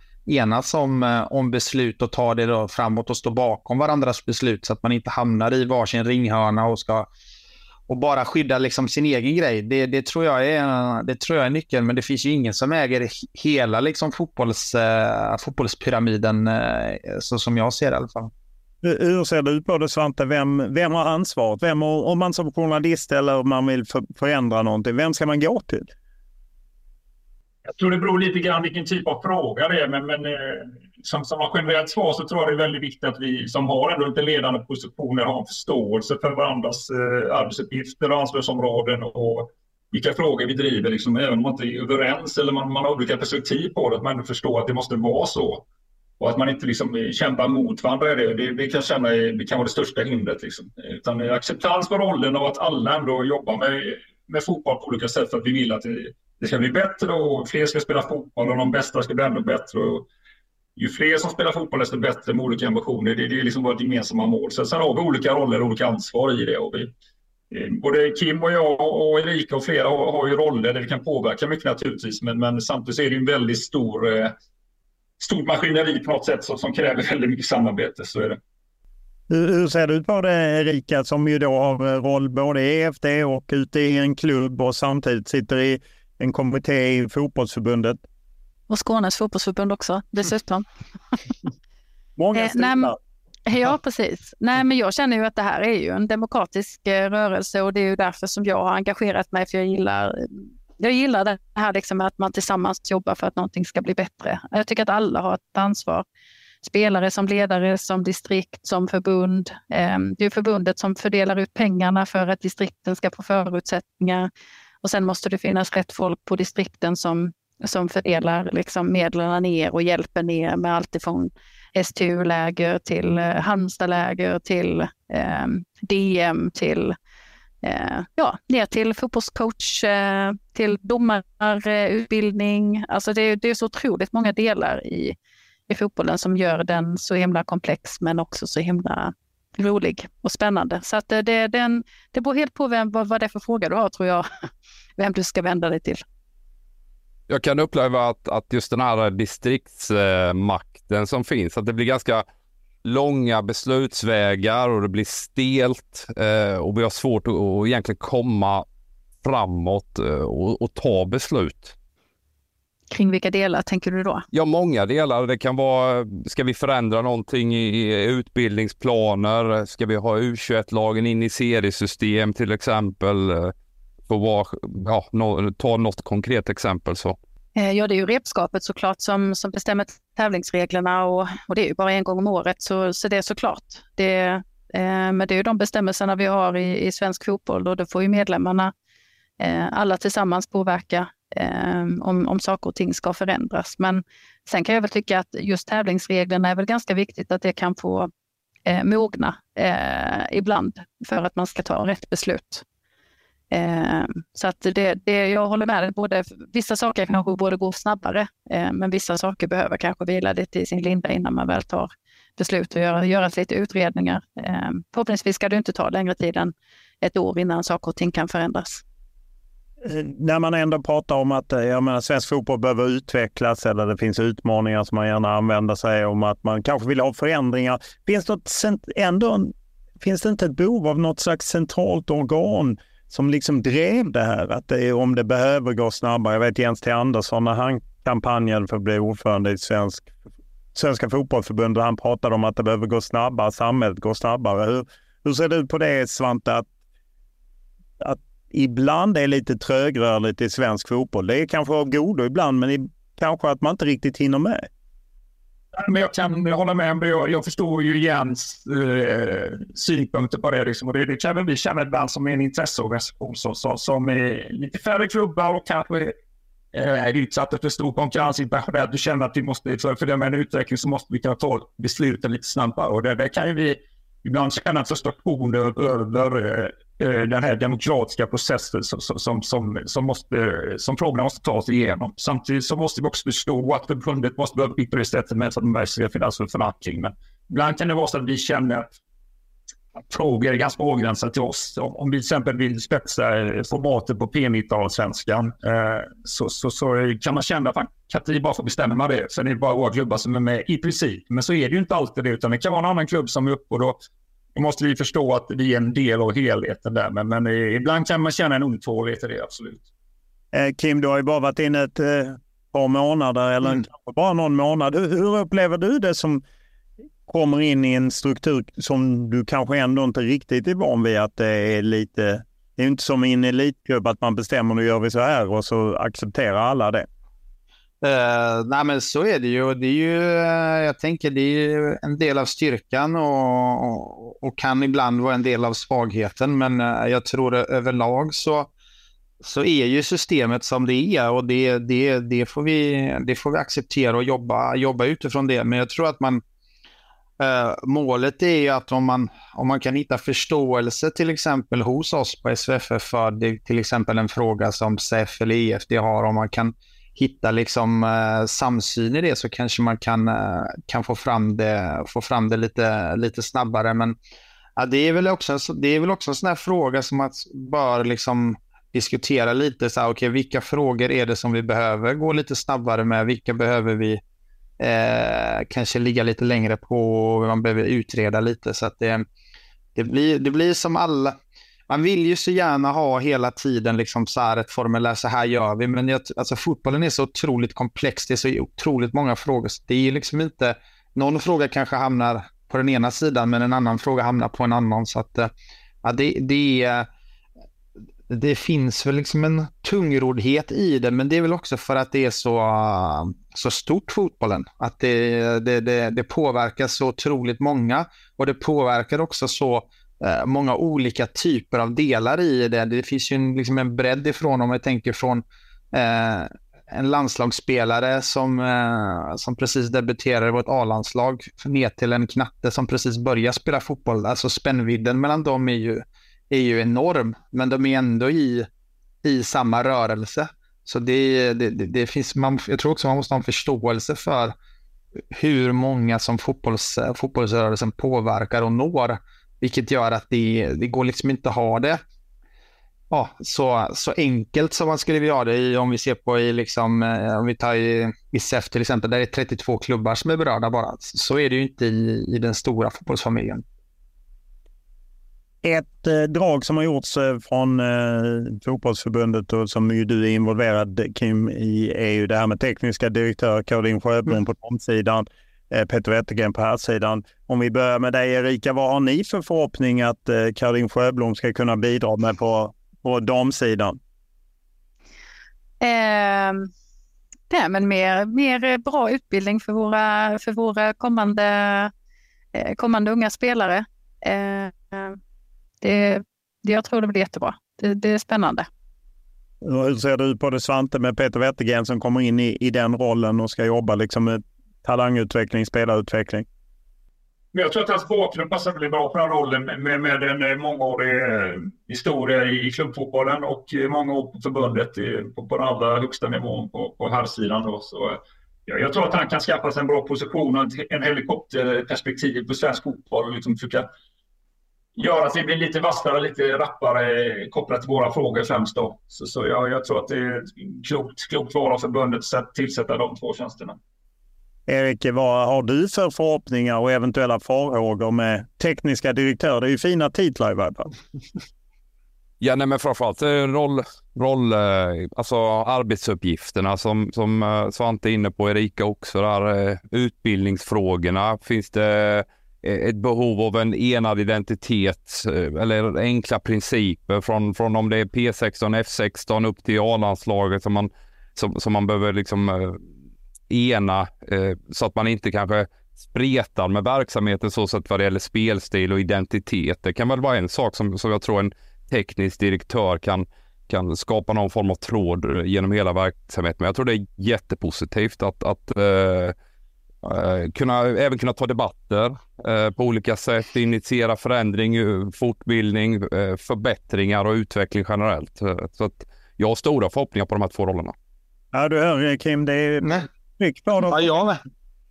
om beslut och ta det då framåt och stå bakom varandras beslut så att man inte hamnar i varsin ringhörna och bara skydda liksom sin egen grej. Det tror jag är nyckeln, men det finns ju ingen som äger hela liksom fotbollspyramiden så som jag ser det i alla fall. Hur ser det ut på det, Svante? Vem har ansvaret? Om man som journalist eller om man vill förändra någonting, vem ska man gå till? Jag tror det beror lite grann vilken typ av fråga det är, men som generellt svar så tror jag det är väldigt viktigt att vi som har ändå lite ledande positioner har en förståelse för varandras arbetsuppgifter och ansvarsområden och vilka frågor vi driver, liksom, även om man inte är överens eller man har olika perspektiv på det, att man förstår att det måste vara så. Och att man inte liksom kämpar mot varandra, det kan vara det största hindret. Liksom. Utan acceptans på rollen och att alla ändå jobbar med fotboll på olika sätt för att vi vill att det ska bli bättre och fler ska spela fotboll och de bästa ska bli ännu bättre. Och ju fler som spelar fotboll desto bättre med olika ambitioner. Det är liksom vårt gemensamma mål. Så sen har vi olika roller och olika ansvar i det. Och både Kim och jag och Erika och flera har ju roller där vi kan påverka mycket naturligtvis. Men samtidigt är det en väldigt stor maskineri på något sätt som kräver väldigt mycket samarbete, så är det. Hur ser det ut på det, Erika, som ju då har roll både i EFD och ute i en klubb och samtidigt sitter i en kommitté i fotbollsförbundet? Och Skånes fotbollsförbund också, dessutom. Många stilar. Ja, precis. Nej, men jag känner ju att det här är ju en demokratisk rörelse och det är ju därför som jag har engagerat mig, för jag gillar det här liksom att man tillsammans jobbar för att någonting ska bli bättre. Jag tycker att alla har ett ansvar. Spelare som ledare, som distrikt, som förbund. Det är förbundet som fördelar ut pengarna för att distrikten ska få förutsättningar. Och sen måste det finnas rätt folk på distrikten som fördelar liksom medlen ner och hjälper ner med allt ifrån STU-läger till Halmstad-läger till DM till ner till fotbollscoach, till domarutbildning. Alltså det är så otroligt många delar i fotbollen som gör den så himla komplex men också så himla rolig och spännande. Så att det beror helt på vad det är för fråga du har, tror jag, vem du ska vända dig till. Jag kan uppleva att just den här distriktsmakten som finns, att det blir ganska långa beslutsvägar och det blir stelt och vi har svårt att egentligen komma framåt och ta beslut. Kring vilka delar tänker du då? Ja, många delar. Det kan vara, ska vi förändra någonting i utbildningsplaner? Ska vi ha U21-lagen in i seriesystem till exempel? Ta något konkret exempel så. Ja, det är ju repskapet såklart som bestämmer tävlingsreglerna och det är ju bara en gång om året, så det är såklart. Men det är ju de bestämmelserna vi har i svensk fotboll och då får ju medlemmarna alla tillsammans påverka om saker och ting ska förändras. Men sen kan jag väl tycka att just tävlingsreglerna är väl ganska viktigt att det kan få mogna ibland för att man ska ta rätt beslut. Så att jag håller med dig, vissa saker kanske borde gå snabbare men vissa saker behöver kanske vila lite i sin linda innan man väl tar beslut och göra lite utredningar. Förhoppningsvis ska det inte ta längre tid än ett år innan saker och ting kan förändras. När man ändå pratar om att svensk fotboll behöver utvecklas eller det finns utmaningar som man gärna använder sig om att man kanske vill ha förändringar. Finns det inte ett behov av något slags centralt organ som liksom drev det här? Att om det behöver gå snabbare. Jag vet Jens T. Andersson när han kampanjen för att bli ordförande i Svenska fotbollsförbund och han pratade om att det behöver gå snabbare, samhället går snabbare. Hur ser det ut på det, Svante, att ibland är lite trögrörligt i svensk fotboll? Det är kanske av godo ibland, men kanske att man inte riktigt hinner med. Men jag kan hålla med. Jag förstår ju Jens synpunkter på det. Liksom. Och det kan vi känna ibland som en intresseorganisation som är lite färre klubbar och kanske är utsatta för stor konkurrens internationellt. Du känner att vi måste, för det med en utveckling så måste vi kunna ta besluten lite snabbare. Och där kan ju vi ibland känna en frustration över den här demokratiska processen som frågorna måste tas igenom. Samtidigt så måste vi också förstå att förbundet måste behöva bli på det sättet med att det ska finnas en förankring. Men ibland kan det vara så att vi känner att frågor är ganska avgränsade till oss. Om vi till exempel vill spetsa formatet på P19-svenskan så kan man känna att vi bara får bestämma det. För det är bara våra klubbar som är med i princip. Men så är det ju inte alltid det, utan det kan vara en annan klubb som är uppe och då måste vi förstå att vi är en del av helheten där. Men ibland kan man känna en otålighet i det, absolut. Kim, du har ju bara varit inne ett par månader eller kanske bara någon månad. Hur upplever du det som kommer in i en struktur som du kanske ändå inte riktigt är van vid, att det är lite, det är inte som i en elitklubb att man bestämmer nu gör vi så här och så accepterar alla det. Nej men så är det ju. Det är ju, jag tänker det är ju en del av styrkan och kan ibland vara en del av svagheten, men jag tror överlag så är ju systemet som det är, och det får vi acceptera och jobba utifrån det. Men jag tror att målet är ju att om man kan hitta förståelse till exempel hos oss på SVFF för det, till exempel en fråga som SEF eller EFD har, om man kan hitta liksom samsyn i det, så kanske man kan få fram det lite snabbare. Men ja, det är väl också en sån här fråga som man bör liksom diskutera lite så här, okej, vilka frågor är det som vi behöver gå lite snabbare med, vilka behöver vi kanske ligga lite längre på, man behöver utreda lite, så att det blir som alla. Man vill ju så gärna ha hela tiden liksom så här ett formulär, så här gör vi, men alltså fotbollen är så otroligt komplex, det är så otroligt många frågor, så det är liksom inte, någon fråga kanske hamnar på den ena sidan men en annan fråga hamnar på en annan, så att ja, det finns väl liksom en tungroddhet i det, men det är väl också för att det är så stort, fotbollen, att det påverkar så otroligt många, och det påverkar också så många olika typer av delar i det. Det finns ju liksom en bredd ifrån, om jag tänker från en landslagsspelare som precis debuterar i vårt A-landslag ner till en knatte som precis börjar spela fotboll. Alltså spännvidden mellan dem är ju enorm, men de är ändå i samma rörelse. Så det finns, jag tror också man måste ha en förståelse för hur många som fotbollsrörelsen påverkar och når, vilket gör att det går liksom inte att ha det så enkelt som man skulle vilja ha det om vi ser på om vi tar i SEF till exempel, där det är 32 klubbar som är berörda bara, så är det ju inte i den stora fotbollsfamiljen. Ett drag som har gjorts från fotbollsförbundet och som ju du är involverad, Kim, i är ju det här med tekniska direktör Caroline Sjöblom på damsidan, Peter Wettergren på här sidan. Om vi börjar med dig, Erika, vad har ni för förhoppning att Caroline Sjöblom ska kunna bidra med på damsidan? Men mer bra utbildning för våra kommande unga spelare. Jag tror det blir jättebra. Det är spännande. Hur ser du på det, Svante, med Peter Wettergren som kommer in i den rollen och ska jobba liksom med talangutveckling, spelarutveckling? Jag tror att hans bakgrund passar väldigt bra på den rollen med en mångårig historia i klubbfotbollen och många år på förbundet på den allra högsta nivån på herrsidan. Så jag tror att han kan skaffa sig en bra position och en helikopterperspektiv på svensk fotboll och liksom försöka göra att vi blir lite vassare, lite rappare kopplat till våra frågor främst då. Så jag tror att det är klokt val av förbundet att tillsätta de två tjänsterna. Erik, vad har du för förhoppningar och eventuella farhågor med tekniska direktör? Det är ju fina titlar i varje fall. Ja, nej, men framförallt roll, alltså arbetsuppgifterna som Svante är inne på, Erika också där, utbildningsfrågorna. Finns det ett behov av en enad identitet eller enkla principer från om det är P16, F16 upp till A-landslaget som man behöver liksom ena så att man inte kanske spretar med verksamheten så att vad det gäller spelstil och identitet. Det kan väl vara en sak som jag tror en teknisk direktör kan skapa någon form av tråd genom hela verksamheten. Men jag tror det är jättepositivt att även kunna ta debatter på olika sätt, initiera förändring, fortbildning, förbättringar och utveckling generellt. Så att jag har stora förhoppningar på de här 2 rollerna. Ja, du hör Kim, det är mycket bra. Ja, jag med.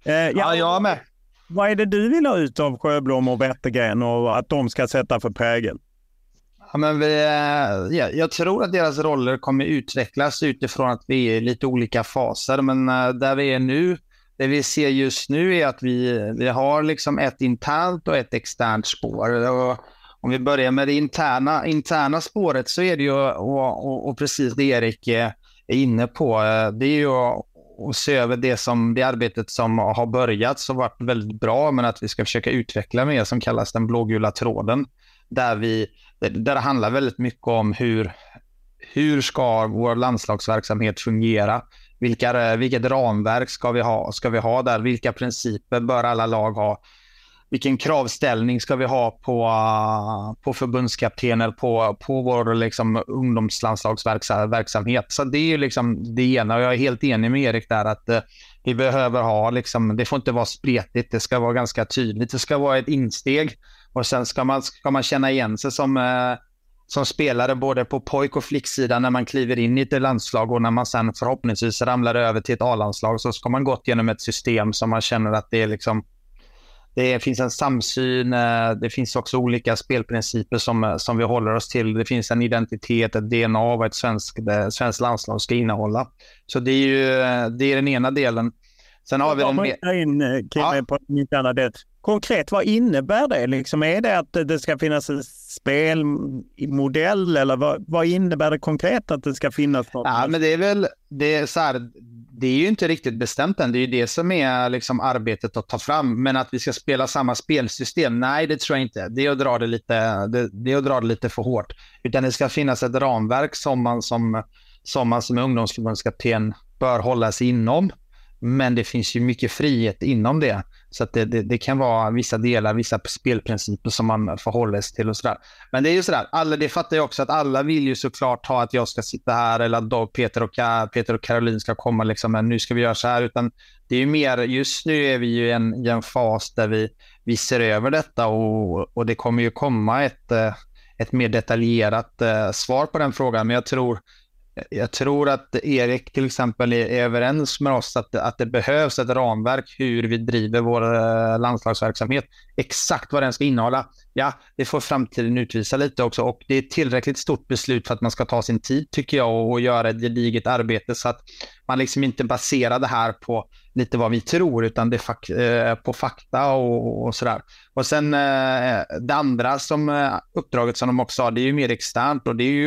Jag med. Vad är det du vill ha ut av Sjöblom och Wettergren och att de ska sätta för prägel? Ja, men jag tror att deras roller kommer utvecklas utifrån att vi är i lite olika faser. Men där vi är nu, det vi ser just nu är att vi har liksom ett internt och ett externt spår. Och om vi börjar med det interna spåret så är det ju, och precis det Erik är inne på, det är ju att se över det arbetet som har börjat så varit väldigt bra, men att vi ska försöka utveckla mer som kallas den blågula tråden. Där det handlar väldigt mycket om hur ska vår landslagsverksamhet fungera? Vilket ramverk ska vi ha där? Vilka principer bör alla lag ha? Vilken kravställning ska vi ha på förbundskaptener, på vår liksom ungdomslandslagsverksamhet? Så det är ju liksom det ena, och jag är helt enig med Erik där att vi behöver ha liksom, det får inte vara spretigt, det ska vara ganska tydligt, det ska vara ett insteg och sen ska man känna igen sig som spelare både på pojk- och flicksidan när man kliver in i ett landslag, och när man sen förhoppningsvis ramlar över till ett A-landslag så ska man gått genom ett system som man känner att det är liksom, det finns en samsyn, det finns också olika spelprinciper som vi håller oss till. Det finns en identitet, ett DNA av vad ett svenskt landslag ska innehålla. Så det är den ena delen. Sen har vi på en annan del. Konkret, vad innebär det? Liksom, är det att det ska finnas en spelmodell eller vad innebär det konkret att det ska finnas något? Ja, men det är ju inte riktigt bestämt än. Det är ju det som är liksom arbetet att ta fram. Men att vi ska spela samma spelsystem, nej det tror jag inte. Det är att dra det lite för hårt. Utan det ska finnas ett ramverk som man som ungdomsförbundskapten bör hålla sig inom. Men det finns ju mycket frihet inom det. Så att det kan vara vissa delar, vissa spelprinciper som man förhåller sig till och sådär. Men det är ju sådär, det fattar jag också att alla vill ju såklart ha att jag ska sitta här eller att Peter och Caroline ska komma liksom, men nu ska vi göra så här. Utan det är ju mer, just nu är vi ju i en fas där vi ser över detta och det kommer ju komma ett mer detaljerat svar på den frågan. Men jag tror att Erik till exempel är överens med oss att det behövs ett ramverk hur vi driver vår landslagsverksamhet. Exakt vad den ska innehålla, ja, det får framtiden utvisa lite också. Och det är ett tillräckligt stort beslut för att man ska ta sin tid tycker jag och göra ett gediget arbete så att man liksom inte baserar det här på lite vad vi tror utan det på fakta och sådär. Och sen det andra uppdraget som de också har, det är ju mer externt och det är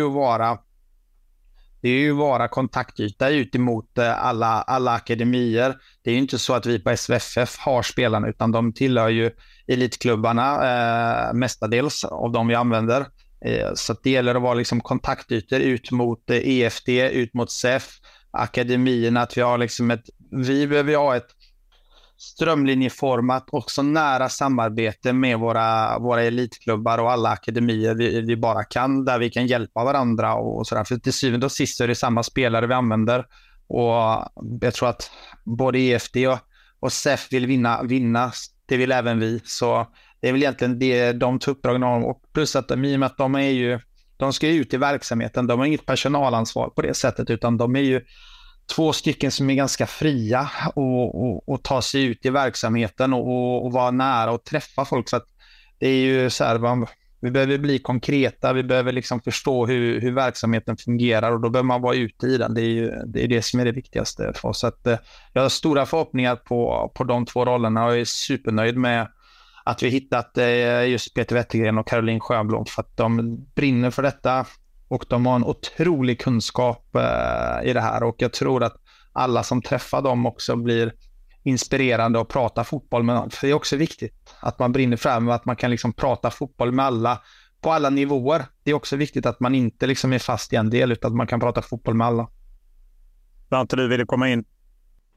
ju vara kontaktyta ut emot alla akademier. Det är ju inte så att vi på SVFF har spelarna utan de tillhör ju elitklubbarna mestadels av de vi använder. Så det gäller att vara liksom kontaktytor ut mot EFD, ut mot SEF, akademierna. Att vi behöver ha ett strömlinjeformat också nära samarbete med våra elitklubbar och alla akademier vi bara kan, där vi kan hjälpa varandra och sådär. För till syvende och sist är det samma spelare vi använder och jag tror att både EFD och SEF vill vinna, det vill även vi. Så det är väl egentligen de två uppdragen och plus att i och med att de ska ut i verksamheten, de har inget personalansvar på det sättet utan de är ju 2 stycken som är ganska fria och ta sig ut i verksamheten och vara nära och träffa folk. Så att det är ju så här, vi behöver bli konkreta, vi behöver liksom förstå hur verksamheten fungerar och då behöver man vara ute i den. Det är det som är det viktigaste för oss. Så att jag har stora förhoppningar på de 2 rollerna och jag är supernöjd med att vi hittat just Peter Wettergren och Caroline Sjöblom för att de brinner för detta. Och de har en otrolig kunskap i det här och jag tror att alla som träffar dem också blir inspirerande att prata fotboll med någon. För det är också viktigt att man brinner fram och att man kan liksom prata fotboll med alla på alla nivåer. Det är också viktigt att man inte liksom är fast i en del utan att man kan prata fotboll med alla. Svante, du ville komma in?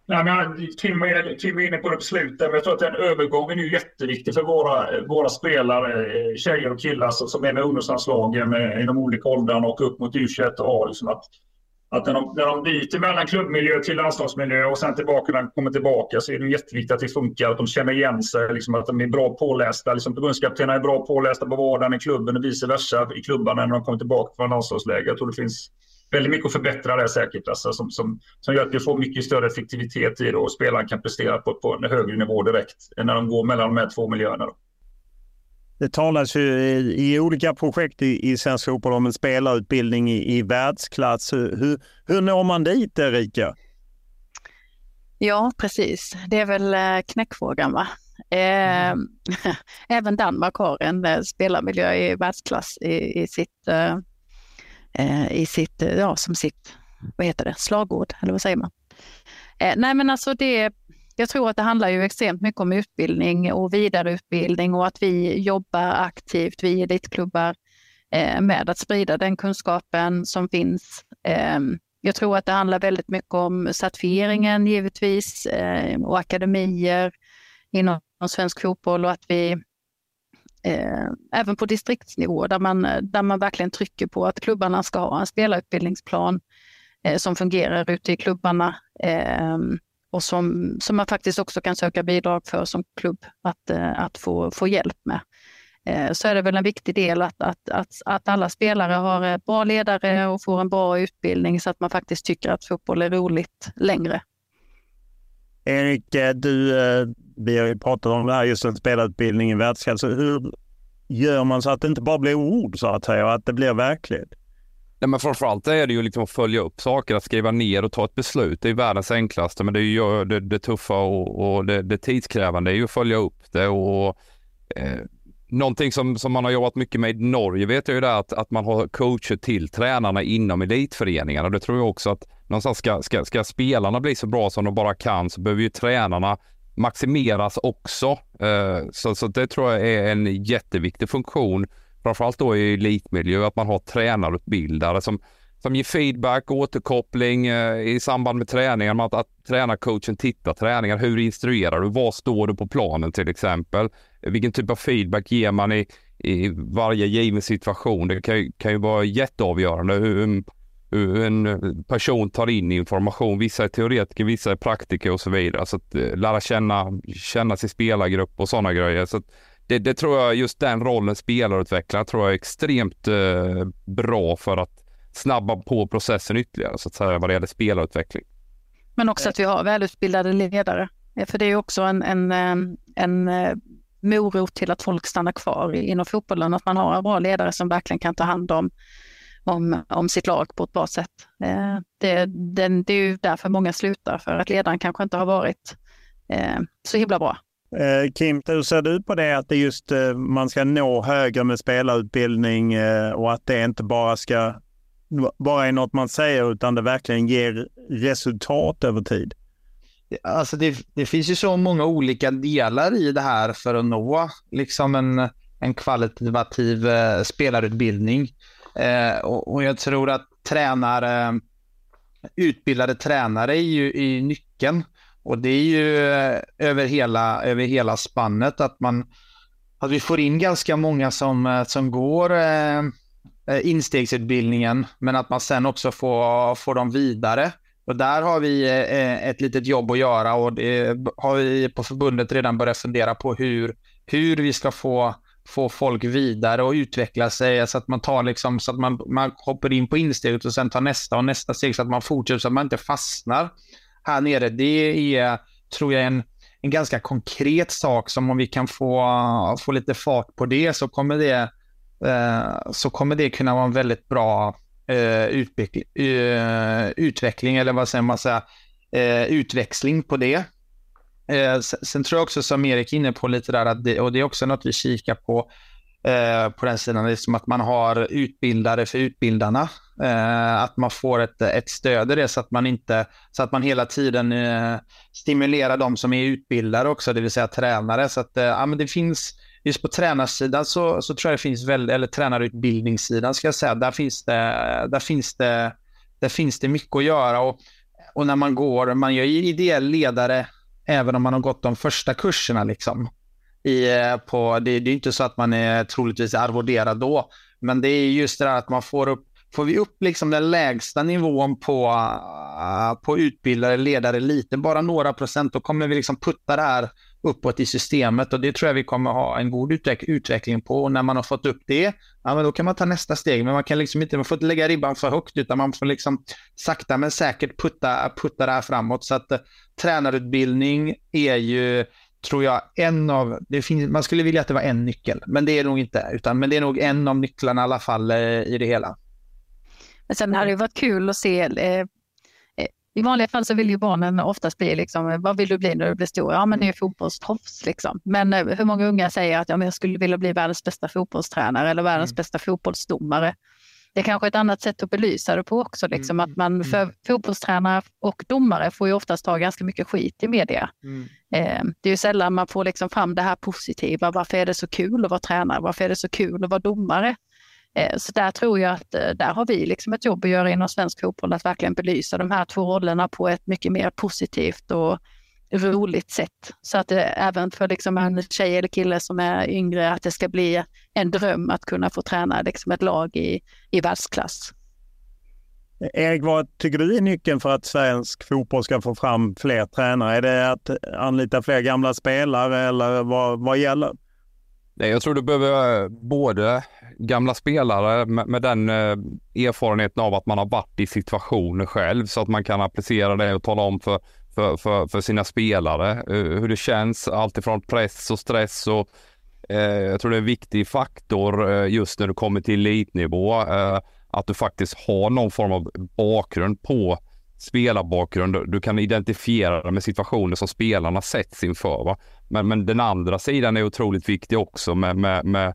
Nej, men Tim är inne på det på slutet, men jag tror att den övergången är jätteviktig för våra spelare, tjejer och killar som är med ungdomslandslagen i de olika åldrarna och upp mot U21 och A. Liksom att när de byter mellan klubbmiljö till landslagsmiljö och sen tillbaka när de kommer tillbaka, så är det jätteviktigt att det funkar, att de känner igen sig, liksom att de är bra pålästa. Liksom förbundskaptenerna är bra pålästa på vardagen i klubben och vice versa i klubbarna när de kommer tillbaka från landslagsläger. Jag tror det finns väldigt mycket att förbättra det säkert, alltså, som gör att vi får mycket större effektivitet i det och spelaren kan prestera på en högre nivå direkt när de går mellan de här två miljöerna. Då. Det talas ju i olika projekt i svensk fotboll om en spelarutbildning i världsklass. Hur når man dit, Erika? Ja, precis. Det är väl knäckfrågan, va? Även Danmark har en spelarmiljö i världsklass i sitt som sitt, vad heter det, slagord, eller vad säger man? Nej, men alltså jag tror att det handlar ju extremt mycket om utbildning och vidareutbildning och att vi jobbar aktivt, vi elitklubbar, med att sprida den kunskapen som finns. Jag tror att det handlar väldigt mycket om certifieringen givetvis och akademier inom svensk fotboll, och att vi även på distriktsnivå där man verkligen trycker på att klubbarna ska ha en spelarutbildningsplan som fungerar ute i klubbarna och som man faktiskt också kan söka bidrag för som klubb att få hjälp med. Så är det väl en viktig del att alla spelare har bra ledare och får en bra utbildning så att man faktiskt tycker att fotboll är roligt längre. Erik, vi har ju pratat om det här, just en spelarutbildning i världsklass. Hur gör man så att det inte bara blir ord, så att säga, och att det blir verkligt? Nej, men framförallt är det ju liksom att följa upp saker, att skriva ner och ta ett beslut. Det är världens enklaste, men det är ju det tuffa och det tidskrävande är ju att följa upp det. Och någonting som man har jobbat mycket med i Norge vet jag ju det, att man har coacher till tränarna inom elitföreningarna. Det tror jag också att någonstans ska spelarna bli så bra som de bara kan, så behöver ju tränarna maximeras också. Så det tror jag är en jätteviktig funktion, framförallt då i elitmiljö, att man har tränarutbildare som ger feedback och återkoppling i samband med träningar, att tränarcoachen tittar träningar. Hur instruerar du? Vad står du på planen till exempel? Vilken typ av feedback ger man i varje given situation? Det kan ju vara jätteavgörande hur en person tar in information. Vissa är teoretiker, vissa är praktiker och så vidare. Så att lära känna sin spelargrupp och sådana grejer. Så att det tror jag, just den rollen spelarutvecklare tror jag är extremt bra för att snabba på processen ytterligare, så att säga, vad det gäller spelarutveckling. Men också att vi har välutbildade ledare. För det är ju också en morot till att folk stannar kvar inom fotbollen, att man har en bra ledare som verkligen kan ta hand om sitt lag på ett bra sätt. Det är ju därför många slutar, för att ledaren kanske inte har varit så himla bra. Kim, hur ser du på det, att det just man ska nå högre med spelarutbildning och att det inte bara är något man säger, utan det verkligen ger resultat över tid? Alltså det finns ju så många olika delar i det här för att nå liksom en kvalitativ spelarutbildning. Och jag tror att utbildade tränare är ju nyckeln. Och det är ju över hela spannet att vi får in ganska många som går instegsutbildningen, men att man sen också får dem vidare. Och där har vi ett litet jobb att göra, och det har vi på förbundet redan börjat fundera på hur vi ska få folk vidare och utveckla sig, så att man tar liksom, så att man hoppar in på insteget och sen tar nästa steg, så att man fortsätter, så att man inte fastnar här nere. Det är, tror jag, en ganska konkret sak, som om vi kan få lite fart på det, så kommer det kunna vara en väldigt bra utveckling, eller vad säger man, utväxling på det. Sen tror jag också, som Erik är inne på lite där, och det är också något vi kikar på den sidan, det är som att man har utbildare för utbildarna, att man får ett stöd i det, så att man hela tiden stimulerar de som är utbildare också, det vill säga tränare, så att men det finns just på tränarsidan, så tror jag det finns eller tränarutbildningssidan ska jag säga, där finns det mycket att göra. Och Och när man gör ju ideell ledare även om man har gått de första kurserna liksom. Det är inte så att man är troligtvis arvoderad då, men det är just det där att man får vi upp liksom den lägsta nivån på utbildare, ledare lite, bara några procent, då kommer vi liksom putta det här uppåt i systemet, och det tror jag vi kommer ha en god utveckling på. Och när man har fått upp det, ja, men då kan man ta nästa steg, men man kan liksom inte, man får inte lägga ribban för högt, utan man får liksom sakta men säkert putta det här framåt. Så att tränarutbildning är ju, tror jag, man skulle vilja att det var en nyckel, men det är nog inte, men det är nog en av nycklarna i alla fall i det hela. Men sen hade det varit kul att se, i vanliga fall så vill ju barnen oftast bli liksom, vad vill du bli när du blir stor? Ja, men det är fotbollsproffs liksom. Men hur många unga säger att jag skulle vilja bli världens bästa fotbollstränare eller världens bästa fotbollsdomare? Det är kanske ett annat sätt att belysa det på också, liksom, att man för fotbollstränare och domare får ju oftast ta ganska mycket skit i media. Det är ju sällan man får liksom fram det här positiva. Varför är det så kul att vara tränare? Varför är det så kul att vara domare? Så där tror jag att där har vi liksom ett jobb att göra inom svensk fotboll, att verkligen belysa de här två rollerna på ett mycket mer positivt och roligt sätt. Så att det även för liksom en tjej eller kille som är yngre, att det ska bli en dröm att kunna få träna liksom ett lag i världsklass. Erik, vad tycker du är nyckeln för att svensk fotboll ska få fram fler tränare? Är det att anlita fler gamla spelare eller vad gäller? Nej, jag tror du behöver både gamla spelare med den erfarenheten av att man har varit i situationer själv, så att man kan applicera det och tala om för sina spelare hur det känns, alltifrån press och stress, och jag tror det är en viktig faktor just när du kommer till elitnivå, att du faktiskt har någon form av bakgrund på spelarbakgrund. Du kan identifiera det med situationer som spelarna sätts inför, va? Men den andra sidan är otroligt viktig också med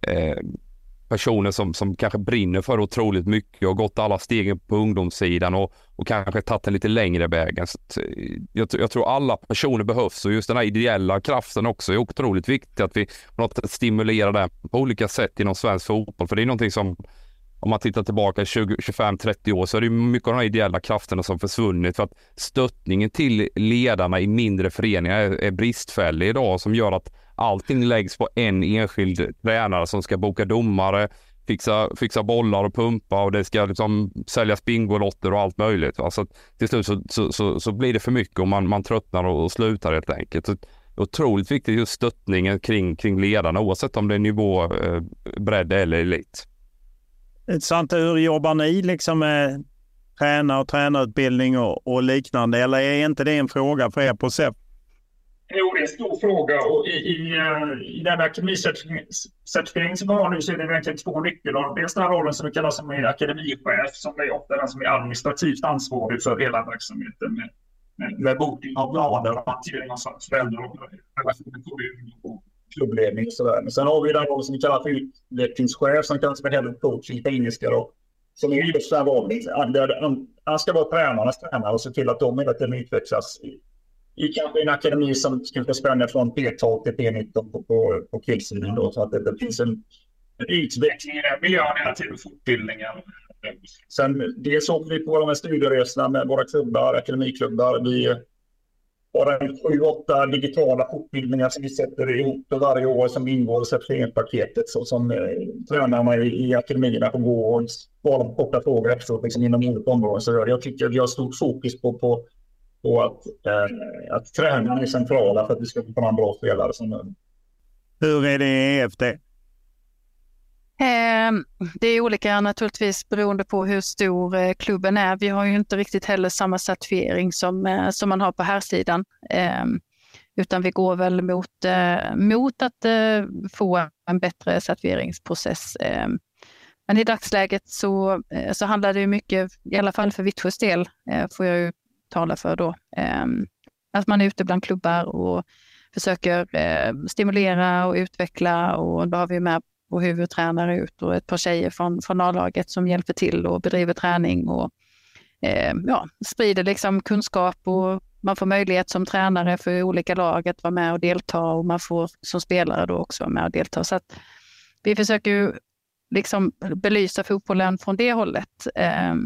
personer som kanske brinner för otroligt mycket och gått alla stegen på ungdomssidan och kanske tagit en lite längre vägen. Så jag tror alla personer behövs, och just den här ideella kraften också är otroligt viktigt, att vi på något sätt stimulerar den på olika sätt inom svensk fotboll. För det är någonting som, om man tittar tillbaka 20-25-30 år, så är det mycket av de här ideella krafterna som försvunnit, för att stöttningen till ledarna i mindre föreningar är bristfällig idag, som gör att allting läggs på en enskild tränare som ska boka domare, fixa bollar och pumpa, och det ska liksom säljas bingolotter och allt möjligt. Så till slut så blir det för mycket och man tröttnar och slutar helt enkelt. Så otroligt viktigt just stöttningen kring ledarna, oavsett om det är nivå, bredd eller elit. Sant, hur jobbar ni liksom med tränare och tränarutbildning och liknande, eller är inte det en fråga för er på SEF? Jo, det är en stor fråga, och i den akademicertifiering som vi har nu så är det egentligen två nyckelroller. Dels den här rollen som vi kallar som är akademichef, som är ofta den som är administrativt ansvarig för hela verksamheten med bokning av planer och hantering av föräldrar och kommun och klubbledning och sådär. Men sen har vi den rollen som vi kallar för utvecklingschef, som kallas för head of coaching på engelska då, som är just den rollen. Han ska vara tränarnas tränare och se till att de hela tiden utvecklas i kanske en akademi som kanske spänner från P12 till P19 på killsidan då, så att det finns en utveckling i den miljön hela tiden, fortbildningar. Sen dels åker vi på de här studieresorna med våra klubbar, akademiklubbar. Vi har 7-8 digitala fortbildningar som vi sätter ihop varje år, som ingår i certifieringspaketet, så som tränarna i akademierna får gå och svara på korta frågor efteråt liksom inom olika områden. Så jag tycker att vi har stort fokus på att tränarna är centrala för att vi ska få en bra spelare som möjligt. Hur är det i EFD? Det är olika naturligtvis beroende på hur stor klubben är. Vi har ju inte riktigt heller samma certifiering som man har på här sidan. Utan vi går väl mot att få en bättre certifieringsprocess. Men i dagsläget så handlar det ju mycket, i alla fall för Vittsjös del, får jag ju tala för då, att man är ute bland klubbar och försöker stimulera och utveckla, och då har vi med vår huvudtränare ut och ett par tjejer från A-laget som hjälper till och bedriver träning och sprider liksom kunskap, och man får möjlighet som tränare för olika lag att vara med och delta, och man får som spelare då också vara med och delta. Så att vi försöker ju liksom belysa fotbollen från det hållet.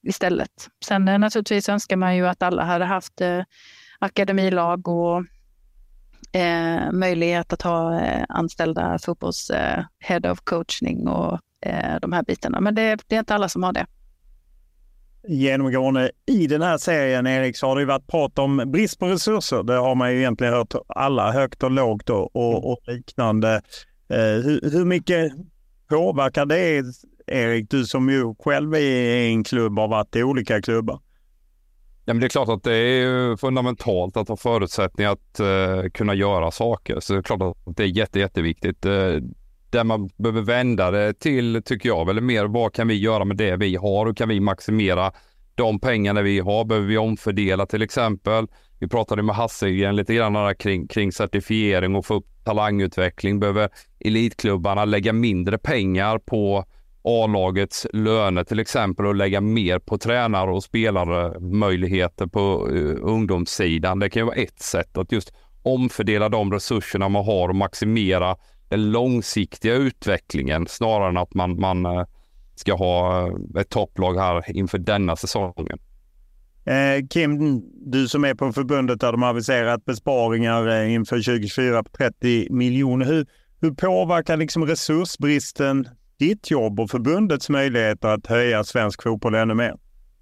istället. Sen naturligtvis önskar man ju att alla hade haft akademilag och möjlighet att ha anställda head of coaching och de här bitarna. Men det är inte alla som har det. Genomgående i den här serien, Erik, så har det varit prat om brist på resurser. Det har man ju egentligen hört alla, högt och lågt och liknande. Hur mycket påverkar det, Erik, du som ju själv är i en klubb och har varit i olika klubbar? Ja, men det är klart att det är fundamentalt att ha förutsättningar att kunna göra saker. Så det är klart att det är jätteviktigt. Där man behöver vända det till, tycker jag, eller mer, vad kan vi göra med det vi har? Hur kan vi maximera de pengarna vi har? Behöver vi omfördela till exempel? Vi pratade med Hasse lite grann kring certifiering och få upp talangutveckling. Behöver elitklubbarna lägga mindre pengar på A-lagets löner till exempel och lägga mer på tränare och spelare möjligheter på ungdomssidan? Det kan ju vara ett sätt att just omfördela de resurserna man har och maximera den långsiktiga utvecklingen snarare än att man ska ha ett topplag här inför denna säsongen. Kim, du som är på förbundet där de har aviserat besparingar inför 2024 på 30 miljoner. Hur påverkar liksom resursbristen ditt jobb och förbundets möjligheter att höja svensk fotboll ännu mer?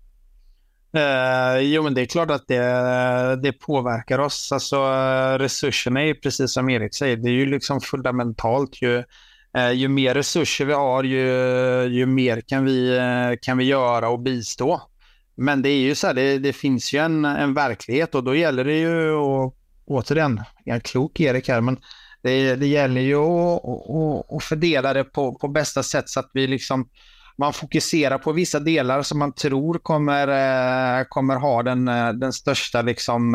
Jo, men det är klart att det påverkar oss. Alltså, resurserna är precis som Erik säger, det är ju liksom fundamentalt. Ju mer resurser vi har, ju mer kan vi göra och bistå. Men det är ju så här, det finns ju en verklighet och då gäller det ju, och återigen, jag är klok Erik här, men det gäller ju att fördela det på bästa sätt så att vi liksom man fokuserar på vissa delar som man tror kommer ha den största liksom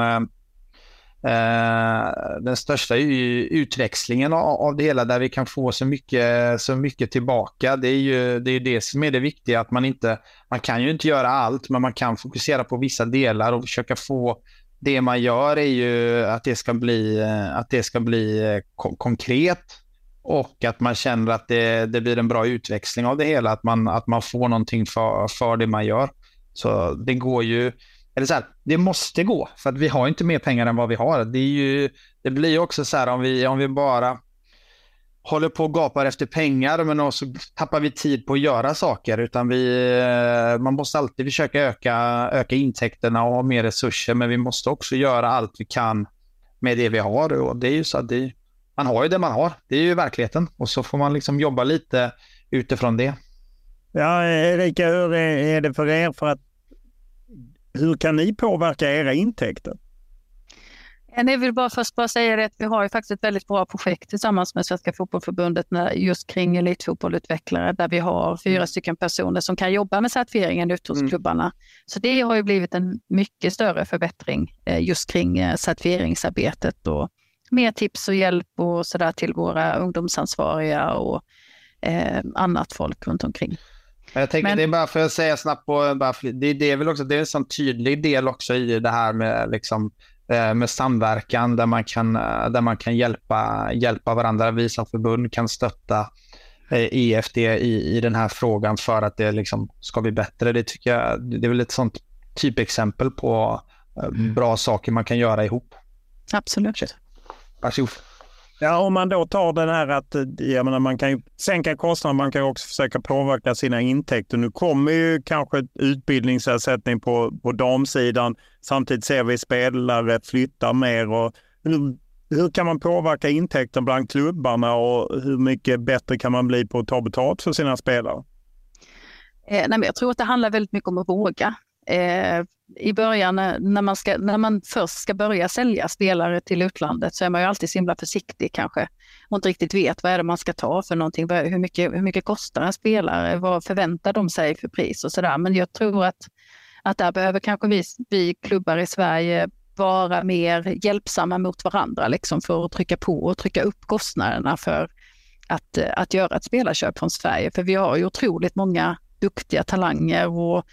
den största utväxlingen av det hela, där vi kan få så mycket tillbaka. Det är ju det som är det viktiga, att man kan ju inte göra allt, men man kan fokusera på vissa delar och försöka få det man gör är ju att det ska bli konkret. Och att man känner att det blir en bra utväxling av det hela. Att man får någonting för det man gör. Så det går ju, eller så här, det måste gå. För att vi har inte mer pengar än vad vi har. Det blir ju också så här, om vi bara håller på och gapar efter pengar, men också tappar vi tid på att göra saker. Utan man måste alltid försöka öka intäkterna och ha mer resurser. Men vi måste också göra allt vi kan med det vi har. Och det är ju så att man har ju det man har. Det är ju verkligheten. Och så får man liksom jobba lite utifrån det. Ja, Erika, hur är det för er? Hur kan ni påverka era intäkter? Jag vill först säga det att vi har ju faktiskt ett väldigt bra projekt tillsammans med Svenska fotbollförbundet just kring elitfotbollutvecklare, där vi har 4 stycken personer som kan jobba med certifieringen ute hos klubbarna. Så det har ju blivit en mycket större förbättring just kring certifieringsarbetet och mer tips och hjälp och sådär till våra ungdomsansvariga och annat folk runt omkring. Jag tänker, det är bara för att säga snabbt på, det är väl också, det är en sån tydlig del också i det här med liksom med samverkan, där man kan hjälpa varandra. Vi som förbund kan stötta EFD i den här frågan för att det liksom ska bli bättre. Det tycker jag, det är väl ett sånt typexempel på bra saker man kan göra ihop. Absolut. Varsågod. Ja, om man då tar den här att man kan ju sänka kostnader, man kan också försöka påverka sina intäkter. Nu kommer ju kanske utbildningsersättning på damsidan. Samtidigt ser vi spelare flytta mer. Och hur kan man påverka intäkter bland klubbarna och hur mycket bättre kan man bli på att ta betalt för sina spelare? Men jag tror att det handlar väldigt mycket om att våga. I början när man först ska börja sälja spelare till utlandet så är man ju alltid så himla försiktig kanske och inte riktigt vet vad är det man ska ta för någonting, hur mycket kostar en spelare, vad förväntar de sig för pris och sådär. Men jag tror att där behöver kanske vi klubbar i Sverige vara mer hjälpsamma mot varandra liksom, för att trycka på och trycka upp kostnaderna för att göra ett spelarköp från Sverige, för vi har ju otroligt många duktiga talanger och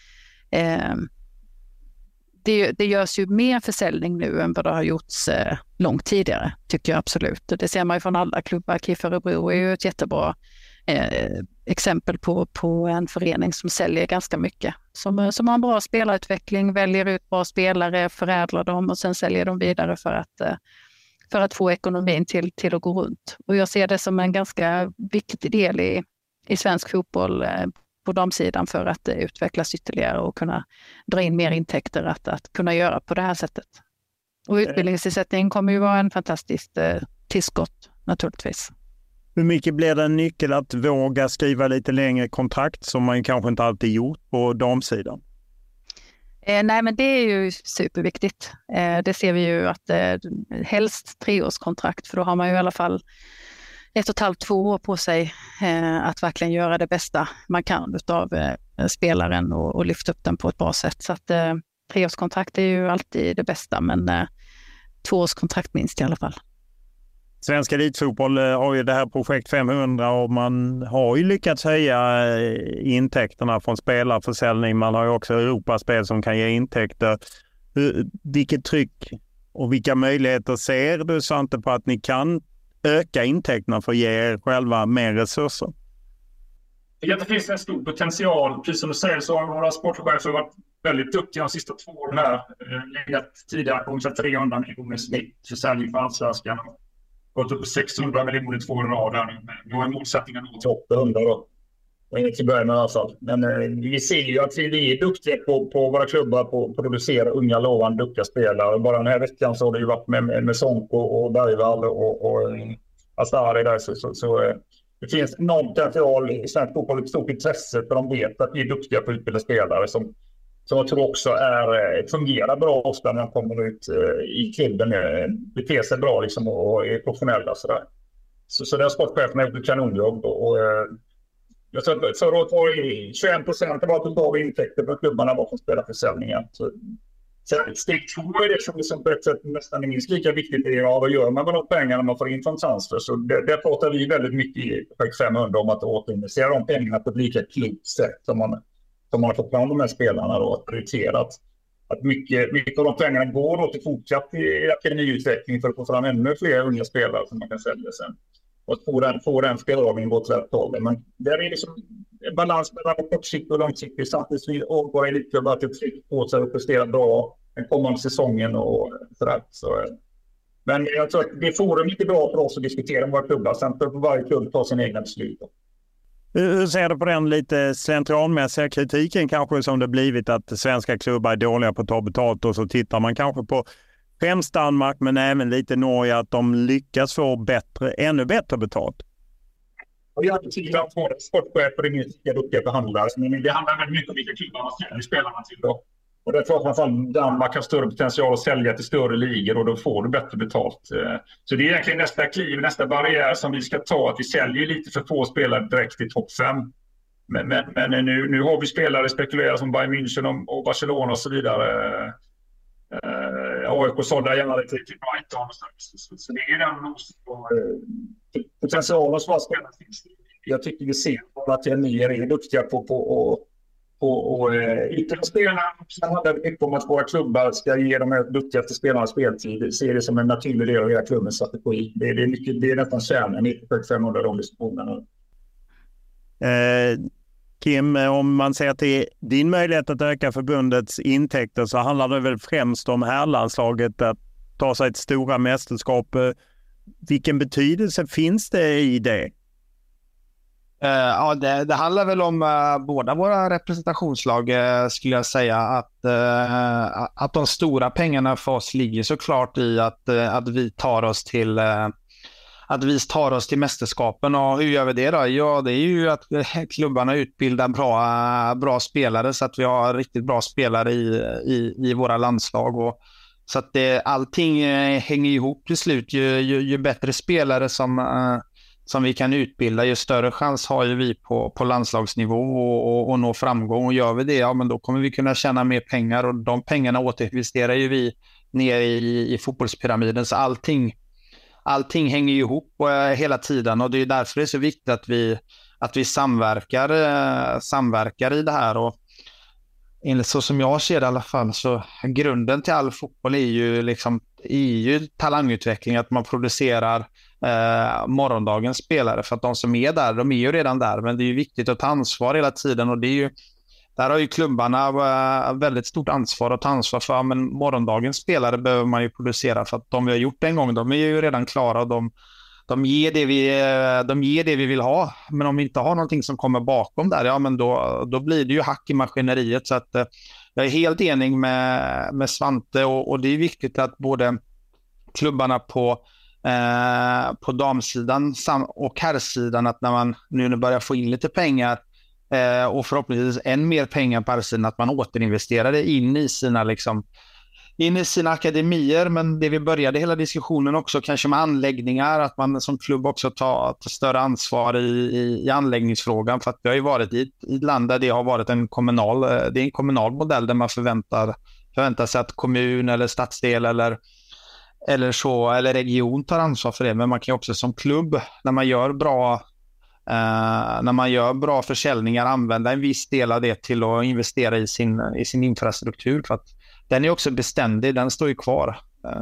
det görs ju mer försäljning nu än vad det har gjorts långt tidigare, tycker jag absolut. Det ser man ju från alla klubbar. KIF Örebro är ju ett jättebra exempel på en förening som säljer ganska mycket. Som har en bra spelarutveckling, väljer ut bra spelare, förädlar dem och sen säljer de vidare för att få ekonomin till att gå runt. Och jag ser det som en ganska viktig del i svensk fotboll på damsidan för att utvecklas ytterligare och kunna dra in mer intäkter att kunna göra på det här sättet. Och utbildningsersättningen kommer ju vara en fantastisk tillskott naturligtvis. Hur mycket blir det en nyckel att våga skriva lite längre kontrakt som man kanske inte alltid gjort på damsidan? Nej, men det är ju superviktigt. Det ser vi ju att helst 3-årskontrakt, för då har man ju i alla fall 1,5-2 år på sig att verkligen göra det bästa man kan utav spelaren och lyfta upp den på ett bra sätt. Så att 3-årskontrakt är ju alltid det bästa, men 2-årskontrakt minst i alla fall. Svensk elitfotboll har ju det här projekt 500 och man har ju lyckats höja intäkterna från spelarförsäljning. Man har ju också Europaspel som kan ge intäkter. Vilket tryck och vilka möjligheter ser du, Svante, på att ni kan öka intäkterna för att ge er själva mer resurser? Det finns en stor potential. Precis som du säger så har våra sportchefer varit väldigt duktiga de sista 2 åren här. Legat tidigare på ungefär 300 miljoner snitt försäljning för allsvenskan. Gått upp på 600 miljoner 2 rader. Nu har målsättningen till 800 då. Och inget till början med i alla fall. Men vi ser ju att vi är duktiga på våra klubbar på att producera unga, lovande, duktiga spelare. Bara den här veckan så har det ju varit med Sonko och Bergvall och Astari där. Så det finns enormt potential i svensk fotboll, ett stort intresse för de vet att vi är duktiga på att utbilda spelare som jag tror också fungerar bra ofta när de kommer ut i klubben, beter sig bra liksom, och är professionella. Så det har sportcheferna gjort ett kanonjobb. Jag tror att förra året var 21% av intäkter på klubbarna var från spelarförsäljningar. Så steg 2 är det som på ett sätt nästan är minst lika viktigt. Vad gör man med de pengarna man får in från transfer? Så där pratar vi väldigt mycket i projekt 500 om att återinvestera de pengarna på ett lika klokt sätt som man har fått fram de här spelarna då, att prioritera att mycket av de pengarna går då till fortsatt akademiutveckling för att få fram ännu fler unga spelare som man kan sälja sen. Och få den speldragningen gå åt rätt håll. Men där är liksom en balans mellan kortsiktigt och långsiktigt. Samtidigt och våra elitklubbar att tryck på sig och prestera bra den kommande säsongen och sådär. Men jag tror att det forum är bra för oss att diskutera med våra klubbar. Sen får varje klubb ta sina egna beslut. Hur ser du på den lite slentrianmässiga kritiken kanske som det blivit att svenska klubbar är dåliga på att ta betalt, och så tittar man kanske på främst Danmark men även lite Norge att de lyckas få ännu bättre betalt? Och jag tycker att våra sportchefer är mycket duktiga behandlare, men det handlar väldigt mycket om vilka klubbar man säljer spelarna till då. Och det tror jag att Danmark har större potential att sälja till större ligor och då får du bättre betalt. Så det är egentligen nästa kliv, nästa barriär som vi ska ta, att vi säljer lite för få spelare direkt i topp 5. Men nu har vi spelare spekulerar som Bayern München och Barcelona och så vidare. AIK sålde gärna lite till Brighton. Så det är den potentialen som spelare finns. Jag tycker vi ser att ni är duktiga på ytterligare spelarna. Sen handlar det mycket om att våra klubbar ska ge de här duktigaste spelarna speltid. Ser det som en naturlig del av hela klubbens strategi. Det är nästan kärnan i 500 de diskussionerna. Kim, om man ser till din möjlighet att öka förbundets intäkter så handlar det väl främst om herrlandslaget att ta sig ett stora mästerskap. Vilken betydelse finns det i det? Ja, det handlar väl om båda våra representationslag skulle jag säga. Att de stora pengarna för oss ligger såklart i att vi tar oss till mästerskapen. Och hur gör vi det då? Ja, det är ju att klubbarna utbildar bra spelare så att vi har riktigt bra spelare i våra landslag. Och så att allting hänger ihop till slut. Ju bättre spelare som vi kan utbilda, ju större chans har ju vi på landslagsnivå och nå framgång. Och gör vi det, ja men då kommer vi kunna tjäna mer pengar och de pengarna återinvesterar ju vi ner i fotbollspyramiden. Så allting hänger ihop hela tiden och det är därför det är så viktigt att vi samverkar i det här. Och enligt så som jag ser det i alla fall så grunden till all fotboll är ju talangutveckling, att man producerar morgondagens spelare, för att de som är där, de är ju redan där, men det är ju viktigt att ta ansvar hela tiden, och det är ju, där har ju klubbarna väldigt stort ansvar att ta ansvar för, men morgondagens spelare behöver man ju producera, för att de vi har gjort en gång, de är ju redan klara, och de ger det vi vill ha, men om vi inte har någonting som kommer bakom där, ja men då blir det ju hack i maskineriet, så att jag är helt enig med Svante, och det är viktigt att både klubbarna på damsidan och herrsidan, att när man nu börjar få in lite pengar och förhoppningsvis än mer pengar på herrsidan, att man återinvesterar det in i sina akademier, men det vi började hela diskussionen också, kanske med anläggningar, att man som klubb också tar större ansvar i anläggningsfrågan, för att det har ju varit i ett land där det har varit en kommunal modell, där man förväntar sig att kommun eller stadsdel eller region tar ansvar för det, men man kan ju också som klubb, när man gör bra försäljningar, använda en viss del av det till att investera i sin infrastruktur, för att den är också beständig, den står ju kvar.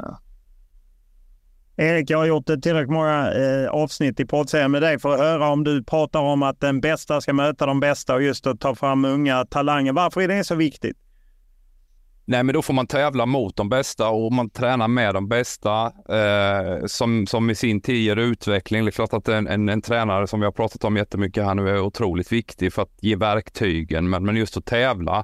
Erik, jag har gjort tillräckligt många avsnitt i poddserien med dig för att höra om du pratar om att den bästa ska möta de bästa och just att ta fram unga talanger. Varför är det så viktigt? Nej, men då får man tävla mot de bästa och man tränar med de bästa som i sin tid ger utveckling. Det är klart att en tränare som vi har pratat om jättemycket här nu är otroligt viktig för att ge verktygen, men just att tävla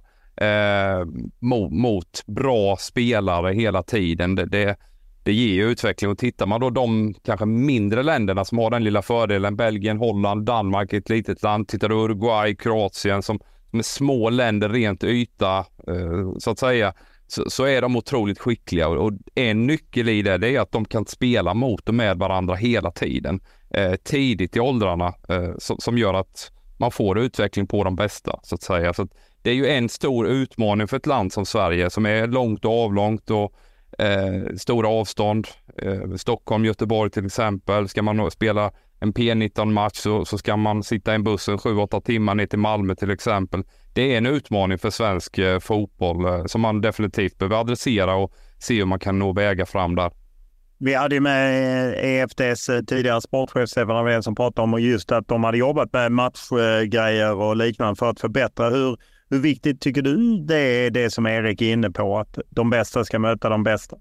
mot bra spelare hela tiden, det ger ju utveckling. Och tittar man då de kanske mindre länderna som har den lilla fördelen, Belgien, Holland, Danmark, ett litet land, tittar du Uruguay, Kroatien som är små länder rent yta så att säga, så är de otroligt skickliga, och en nyckel i det är att de kan spela mot och med varandra hela tiden tidigt i åldrarna som gör att man får utveckling på de bästa så att säga. Så att det är ju en stor utmaning för ett land som Sverige som är långt och avlångt och stora avstånd. Stockholm, Göteborg till exempel, ska man spela en P19-match så ska man sitta i en bussen 7-8 timmar ner till Malmö till exempel. Det är en utmaning för svensk fotboll som man definitivt behöver adressera och se hur man kan nå väga fram där. Vi hade ju med EFDs tidigare sportchef Stefan Löfven som pratade om just att de hade jobbat med matchgrejer och liknande för att förbättra. Hur viktigt tycker du det är det som Erik är inne på, att de bästa ska möta de bästa?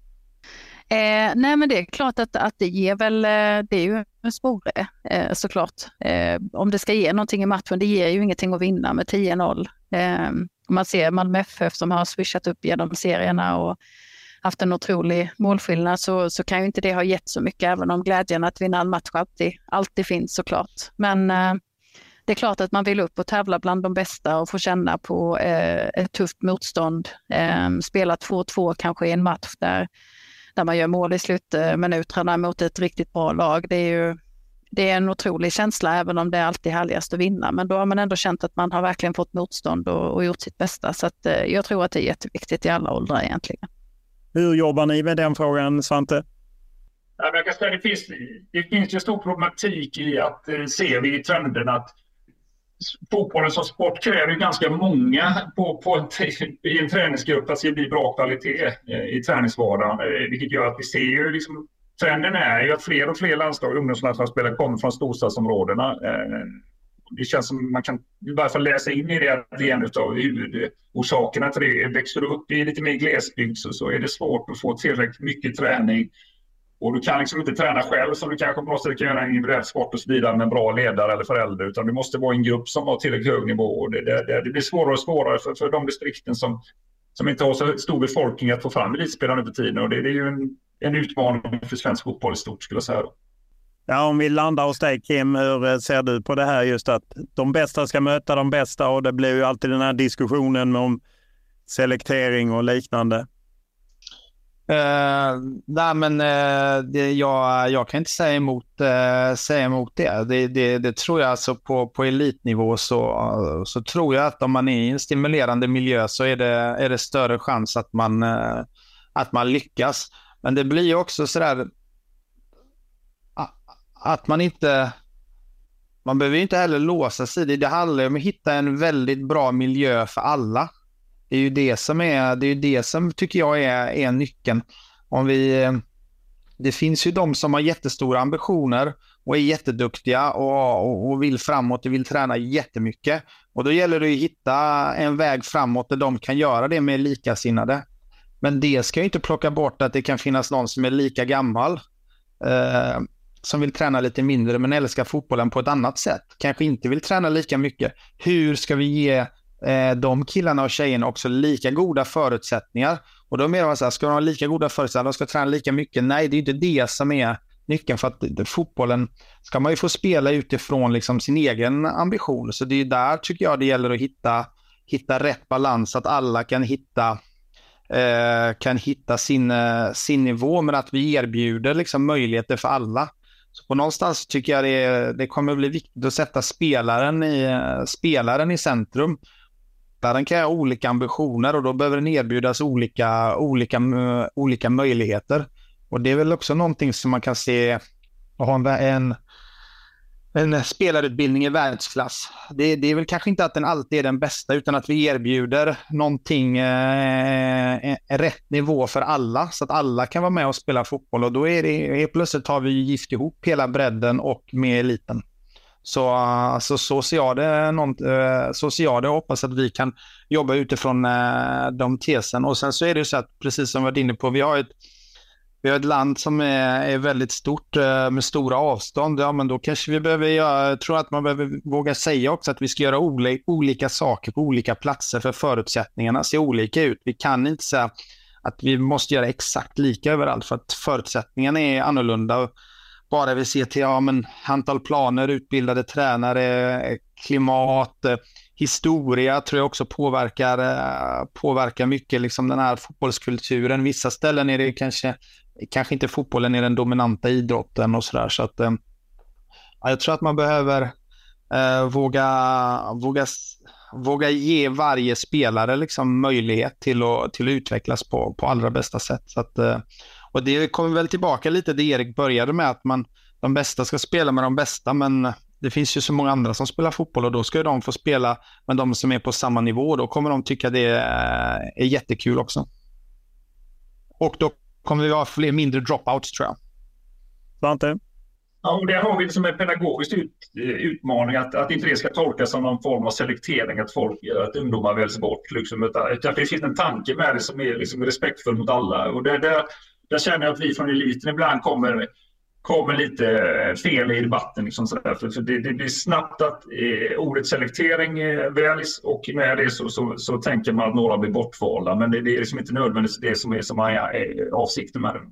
Nej, men det är klart att det ger väl, det är ju en sporre såklart. Om det ska ge någonting i matchen, det ger ju ingenting att vinna med 10-0. Man ser Malmö FF som har swishat upp genom serierna och haft en otrolig målskillnad, så kan ju inte det ha gett så mycket, även om glädjen att vinna en match alltid finns såklart. Men det är klart att man vill upp och tävla bland de bästa och få känna på ett tufft motstånd. Spela 2-2 kanske i en match där man gör mål i slutminuterna mot ett riktigt bra lag. Det är en otrolig känsla, även om det är alltid härligast att vinna. Men då har man ändå känt att man har verkligen fått motstånd och gjort sitt bästa. Så att, jag tror att det är jätteviktigt i alla åldrar egentligen. Hur jobbar ni med den frågan, Svante? Ja, men jag kan säga, det finns ju stor problematik i att se vi i trenden att fotbollen som sport kräver ganska många i en träningsgrupp för att det blir bra kvalitet i träningsvardagen. Vilket gör att vi ser ju trenden är ju att fler och fler ungdomslandslagsspelare kommer från storstadsområdena. Det känns som man kan i varje fall läsa in i det att det är en av huvudorsakerna till det. Växer du upp i lite mer glesbygd så är det svårt att få tillräckligt mycket träning. Och du kan inte träna själv som du kanske måste kan göra en individuell sport och så vidare med en bra ledare eller förälder, utan det måste vara en grupp som har tillräckligt hög nivå. Och det blir svårare och svårare för de distrikten som inte har så stor befolkning att få fram elitspelarna över tiden. Och det är ju en utmaning för svensk fotboll i stort, skulle jag säga. Ja, om vi landar hos dig, Kim, hur ser du på det här just att de bästa ska möta de bästa, och det blir ju alltid den här diskussionen om selektering och liknande? Nej, men jag kan inte säga emot det. Det tror jag, alltså på elitnivå så tror jag att om man är i en stimulerande miljö så är det större chans att man lyckas. Men det blir ju också sådär att man behöver inte heller låsa sig. Det handlar om att hitta en väldigt bra miljö för alla. Det är ju det som tycker jag är nyckeln. Om vi det finns ju de som har jättestora ambitioner och är jätteduktiga och vill framåt och vill träna jättemycket. Och då gäller det att hitta en väg framåt där de kan göra det med likasinnade. Men det ska ju inte plocka bort att det kan finnas någon som är lika gammal som vill träna lite mindre men älskar fotbollen på ett annat sätt. Kanske inte vill träna lika mycket. Hur ska vi ge de killarna och tjejerna också lika goda förutsättningar? Och då menar man så här, ska de ha lika goda förutsättningar, de ska träna lika mycket? Nej, det är inte det som är nyckeln, för att fotbollen ska man ju få spela utifrån liksom sin egen ambition. Så det är där tycker jag det gäller att hitta rätt balans, att alla kan hitta sin nivå, men att vi erbjuder liksom möjligheter för alla. Så på någonstans tycker jag det kommer att bli viktigt att sätta spelaren i centrum. Den kan ha olika ambitioner och då behöver den erbjudas olika möjligheter. Och det är väl också någonting som man kan se och ha en spelarutbildning i världsklass. Det är väl kanske inte att den alltid är den bästa, utan att vi erbjuder någonting rätt nivå för alla, så att alla kan vara med och spela fotboll. Och då är det plötsligt har vi gift ihop hela bredden och med eliten. Så ser jag det och hoppas att vi kan jobba utifrån de tesen. Och sen så är det ju så att, precis som vi var inne på, vi har ett land som är väldigt stort med stora avstånd. Ja, men då kanske vi behöver jag tror att man behöver våga säga också att vi ska göra olika saker på olika platser, för förutsättningarna ser olika ut. Vi kan inte säga att vi måste göra exakt lika överallt, för att förutsättningarna är annorlunda. Bara vi ser till antal planer, utbildade tränare, klimat, historia tror jag också påverkar mycket liksom den här fotbollskulturen. Vissa ställen är det kanske inte fotbollen är den dominanta idrotten och sådär. Så att jag tror att man behöver våga ge varje spelare liksom möjlighet till att utvecklas på allra bästa sätt. Så att, och det kommer väl tillbaka lite det Erik började med, att de bästa ska spela med de bästa, men det finns ju så många andra som spelar fotboll och då ska de få spela med de som är på samma nivå. Då kommer de tycka det är jättekul också. Och då kommer vi ha mindre dropouts, tror jag. Svante? Ja, och där har vi liksom en pedagogisk utmaning att inte det ska tolkas som någon form av selektering, att ungdomar väljs bort. Liksom, utan det finns en tanke med det som är liksom respektfull mot alla. Och där känner jag att vi från eliten ibland kommer lite fel i debatten. Liksom sådär. För det blir snabbt att ordet selektering väljs, och med det så tänker man att några blir bortvalda. Men det är liksom inte nödvändigtvis det som är avsikten med det.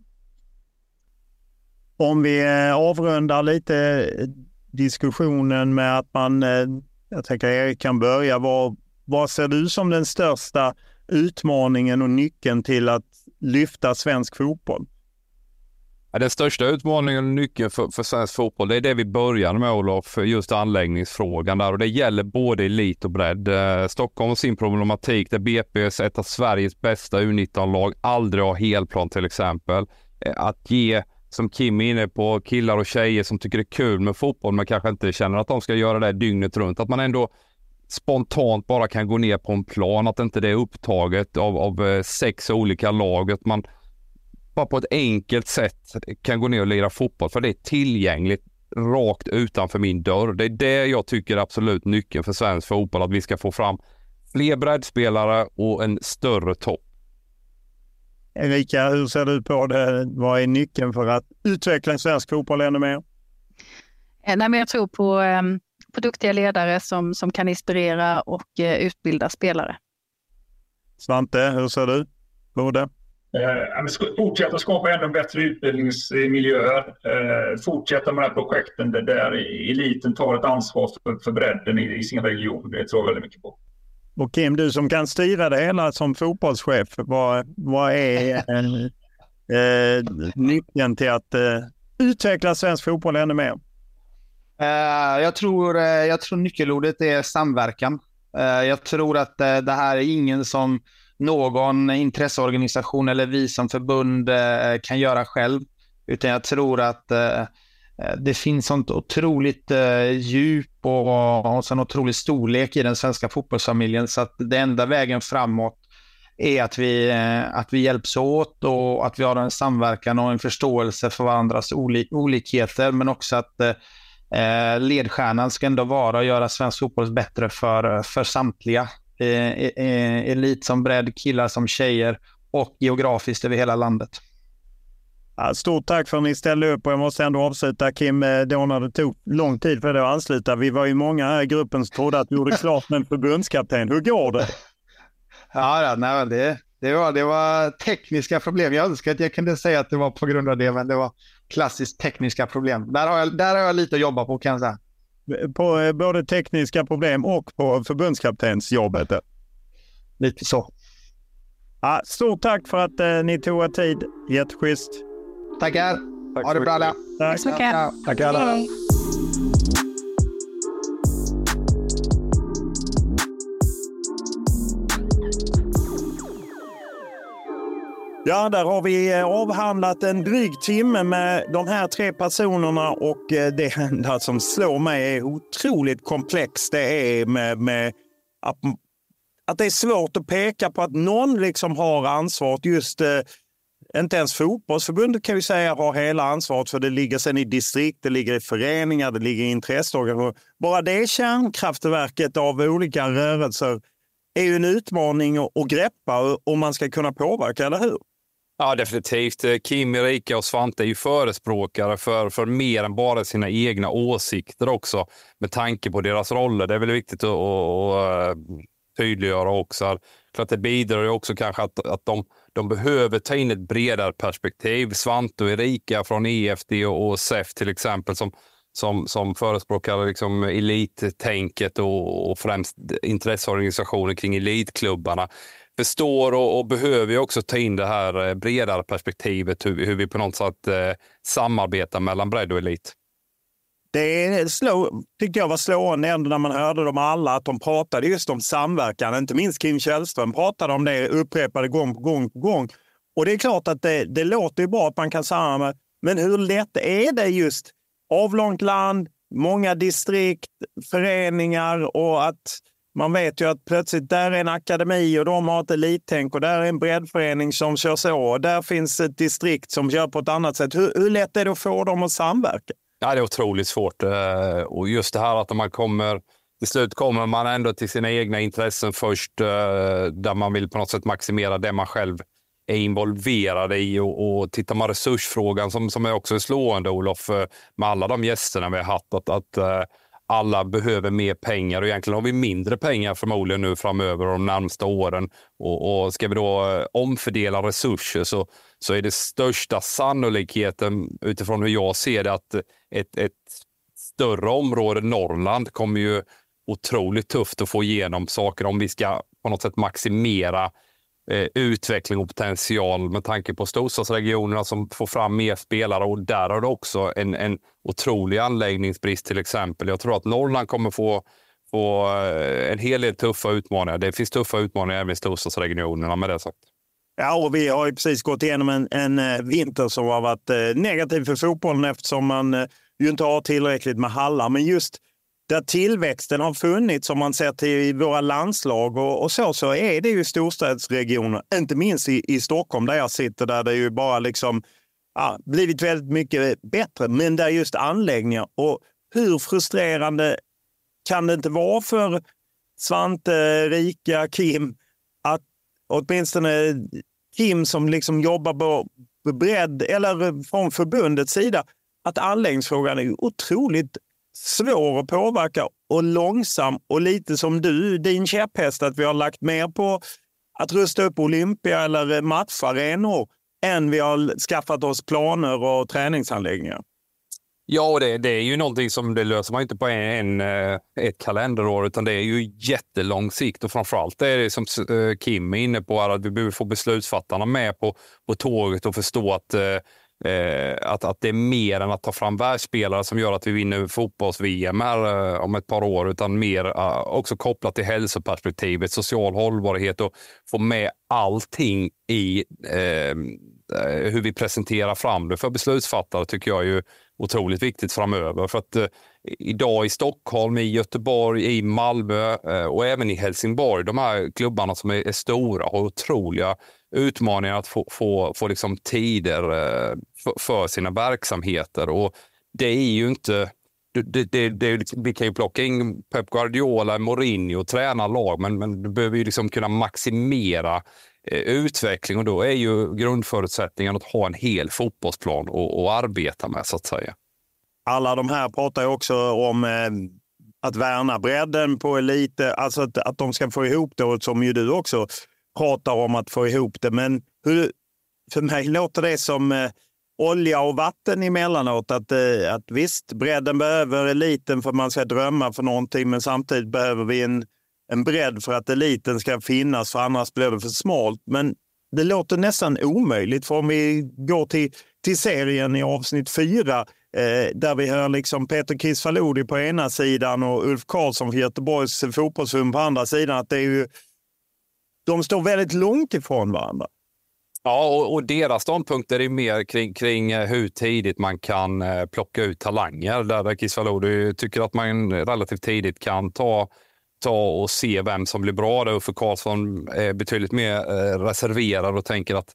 Om vi avrundar lite diskussionen med att jag tänker Erik kan börja. Vad ser du som den största utmaningen och nyckeln till att lyfta svensk fotboll? Ja, den största utmaningen och nyckeln för svensk fotboll, det är det vi började med, Olof, just anläggningsfrågan där. Och det gäller både elit och bredd. Stockholm har sin problematik där BP är ett av Sveriges bästa U19-lag aldrig har helplan till exempel. Att ge, som Kim är inne på, killar och tjejer som tycker det är kul med fotboll men kanske inte känner att de ska göra det dygnet runt. Att man ändå spontant bara kan gå ner på en plan, att inte det är upptaget av 6 olika lag. Att man bara på ett enkelt sätt kan gå ner och lira fotboll, för det är tillgängligt rakt utanför min dörr. Det är det jag tycker är absolut nyckeln för svensk fotboll, att vi ska få fram fler breddspelare och en större topp. Erika, hur ser du på det? Vad är nyckeln för att utveckla svensk fotboll ännu mer? Nej, men jag tror på duktiga ledare som kan inspirera och utbilda spelare. Svante, hur ser du på det? Fortsätta skapa ännu bättre utbildningsmiljöer. Fortsätta med de här projekten där eliten tar ett ansvar för bredden i sin region. Det tror jag väldigt mycket på. Och Kim, du som kan styra det hela som fotbollschef, vad är nyckeln till att utveckla svensk fotboll ännu mer? Jag tror nyckelordet är samverkan. Jag tror att det här är ingen som någon intresseorganisation eller vi som förbund kan göra själv, utan jag tror att det finns sånt otroligt djup och sån otrolig storlek i den svenska fotbollsfamiljen, så att det enda vägen framåt är att vi hjälps åt och att vi har en samverkan och en förståelse för varandras olikheter, men också att ledstjärnan ska ändå vara att göra svensk fotboll bättre för samtliga. Elit som bredd, killar som tjejer och geografiskt över hela landet. Ja, stort tack för att ni ställde upp, och jag måste ändå avsluta, Kim, då när det tog lång tid för det att ansluta. Vi var ju många här i gruppen som trodde att vi gjorde klart med en förbundskapten. Hur går det? Ja, nej, det var tekniska problem. Jag önskar att jag kunde säga att det var på grund av det, men det var klassiskt tekniska problem. Där har jag lite att jobba på, kan jag säga. På både tekniska problem och på förbundskaptensjobbet? Lite så. Ja, stort tack för att ni tog er tid. Jätteschysst. Tackar. Ha det bra alla. Tack så mycket. Tack alla. Ja, där har vi avhandlat en dryg timme med de här 3 personerna, och det enda som slår mig är otroligt komplext. Det är med att det är svårt att peka på att någon liksom har ansvaret. Just inte ens fotbollsförbundet kan vi säga har hela ansvaret, för det ligger sen i distrikt, det ligger i föreningar, det ligger i intresseorganisationer. Bara det kärnkraftverket av olika rörelser är ju en utmaning att greppa om man ska kunna påverka, eller hur? Ja, definitivt. Kim, Erika och Svante är ju förespråkare för mer än bara sina egna åsikter också, med tanke på deras roller. Det är väl viktigt att tydliggöra också. Klart det bidrar ju också kanske att de behöver ta in ett bredare perspektiv. Svante och Erika från EFD och SEF till exempel som förespråkar liksom elittänket och främst intresseorganisationer kring elitklubbarna. Förstår och behöver ju också ta in det här bredare perspektivet, hur vi på något sätt samarbetar mellan bredd och elit. Det tyckte jag var slående ändå när man hörde dem alla, att de pratade just om samverkan. Inte minst Kim Källström pratade om det upprepade gång på gång. Och det är klart att det låter ju bra att man kan samarbeta, men hur lätt är det just avlångt land, många distrikt, föreningar, och att man vet ju att plötsligt där är en akademi och de har ett elittänk, och där är en breddförening som kör så, och där finns ett distrikt som gör på ett annat sätt. Hur lätt är det att få dem att samverka? Ja, det är otroligt svårt. Och just det här att till slut kommer man ändå till sina egna intressen först, där man vill på något sätt maximera det man själv är involverad i. Och tittar man resursfrågan som är också slående, Olof, med alla de gästerna vi har haft, att alla behöver mer pengar, och egentligen har vi mindre pengar förmodligen nu framöver de närmsta åren. Och ska vi då omfördela resurser så är det största sannolikheten utifrån hur jag ser det att ett större område, Norrland, kommer ju otroligt tufft att få igenom saker om vi ska på något sätt maximera utveckling och potential med tanke på storstadsregionerna som får fram mer spelare, och där har det också en otrolig anläggningsbrist till exempel. Jag tror att Norrland kommer få en hel del tuffa utmaningar. Det finns tuffa utmaningar även i storstadsregionerna med det sagt. Ja, och vi har ju precis gått igenom en vinter som har varit negativ för fotbollen, eftersom man ju inte har tillräckligt med hallar. Men just där tillväxten har funnits, som man sett i våra landslag och så är det ju storstadsregioner. Inte minst i Stockholm där jag sitter, där det ju bara liksom blivit väldigt mycket bättre. Men där just anläggningar, och hur frustrerande kan det inte vara för Svante, Erika, Kim, att åtminstone Kim som liksom jobbar på bredd eller från förbundets sida, att anläggningsfrågan är otroligt svår att påverka och långsam, och lite som din käpphäst att vi har lagt mer på att rusta upp Olympia eller matcharenor än vi har skaffat oss planer och träningsanläggningar. Ja, och det är ju någonting som det löser man inte på ett kalenderår, utan det är ju jättelång sikt, och framförallt är det som Kim är inne på, att vi behöver få beslutsfattarna med på tåget och förstå att det är mer än att ta fram världsspelare som gör att vi vinner fotbolls-VM här om ett par år, utan mer också kopplat till hälsoperspektivet, social hållbarhet, och få med allting i hur vi presenterar fram det för beslutsfattare, tycker jag är ju otroligt viktigt framöver. För att idag i Stockholm, i Göteborg, i Malmö och även i Helsingborg. De här klubbarna som är stora har otroliga utmaningar att få liksom tider för sina verksamheter. Och det är ju inte... vi kan ju plocka in Pep Guardiola, Mourinho och träna lag, men du behöver ju liksom kunna maximera utveckling, och då är ju grundförutsättningen att ha en hel fotbollsplan och arbeta med, så att säga. Alla de här pratar ju också om att värna bredden på elite, alltså att de ska få ihop det, som ju du också pratar om att få ihop det. Men för mig låter det som olja och vatten emellanåt. Att visst, bredden behöver eliten för att man ska drömma för någonting, men samtidigt behöver vi en bredd för att eliten ska finnas, för annars blir det för smalt. Men det låter nästan omöjligt, för om vi går till serien i avsnitt 4 där vi hör liksom Peter Kisfalodi på ena sidan och Ulf Karlsson för Göteborgs fotbollsförbund på andra sidan, att det är ju, de står väldigt långt ifrån varandra. Ja, och deras ståndpunkter är mer kring hur tidigt man kan plocka ut talanger. Där Kisfalodi tycker att man relativt tidigt kan ta och se vem som blir bra. Där Uffe Karlsson är betydligt mer reserverad och tänker att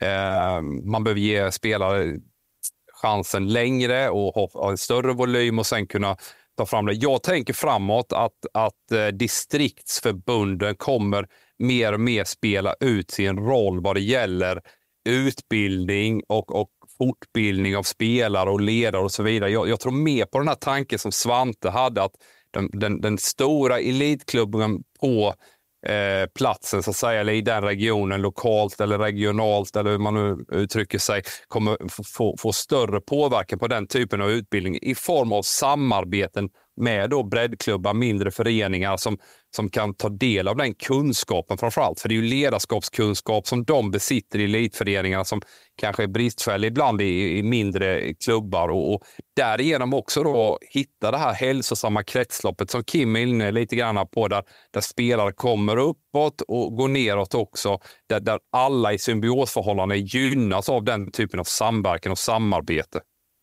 man behöver ge spelare chansen längre och ha en större volym och sen kunna ta fram det. Jag tänker framåt att distriktsförbunden kommer mer och mer spela ut sin roll vad det gäller utbildning och fortbildning av spelare och ledare och så vidare. Jag tror mer på den här tanken som Svante hade, att den stora elitklubben på platsen, så att säga, eller i den regionen, lokalt eller regionalt eller hur man nu uttrycker sig, kommer få större påverkan på den typen av utbildning i form av samarbeten med då breddklubbar, mindre föreningar som kan ta del av den kunskapen framförallt. För det är ju ledarskapskunskap som de besitter i elitföreningarna som kanske är bristfällig ibland i mindre klubbar, och därigenom också då hitta det här hälsosamma kretsloppet som Kim är inne lite grann på, där spelare kommer uppåt och går neråt också, där alla i symbiosförhållanden gynnas av den typen av samverkan och samarbete.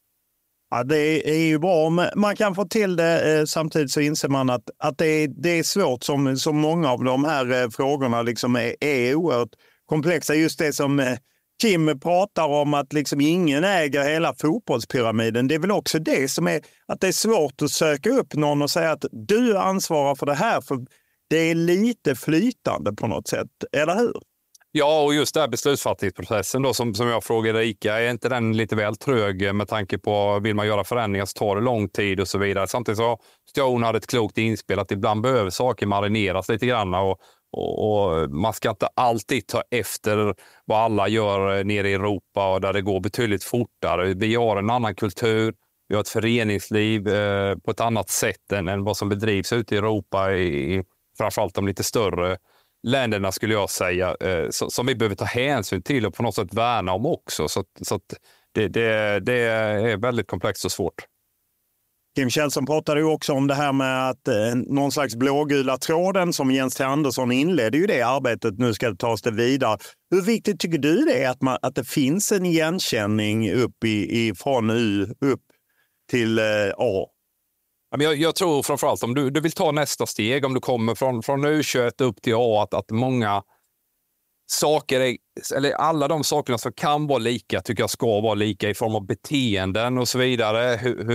Ja, det är ju bra om man kan få till det. Samtidigt så inser man att det är svårt, som många av de här frågorna liksom är oerhört komplexa. Just det som Kim pratar om, att liksom ingen äger hela fotbollspyramiden. Det är väl också det som är att det är svårt att söka upp någon och säga att du ansvarar för det här, för det är lite flytande på något sätt, eller hur? Ja, och just den här beslutsfattningsprocessen då, som jag frågade Erika, är inte den lite väl trög med tanke på, vill man göra förändringar så tar det lång tid och så vidare. Samtidigt så Stone hade ett klokt inspel att ibland behöver saker marineras lite grann, och man ska inte alltid ta efter vad alla gör nere i Europa och där det går betydligt fortare. Vi har en annan kultur, vi har ett föreningsliv på ett annat sätt än vad som bedrivs ute i Europa, i framförallt de lite större länderna skulle jag säga, som vi behöver ta hänsyn till och på något sätt värna om också. Så att det är väldigt komplext och svårt. Kim Källson pratade ju också om det här med att någon slags blågula tråden som Jens T. Andersson inledde ju det arbetet, nu ska det tas det vidare. Hur viktigt tycker du det är att det finns en igenkänning upp från U upp till A? Jag tror framförallt om du vill ta nästa steg, om du kommer från U21 upp till A, att många saker, eller alla de sakerna som kan vara lika, tycker jag ska vara lika i form av beteenden och så vidare.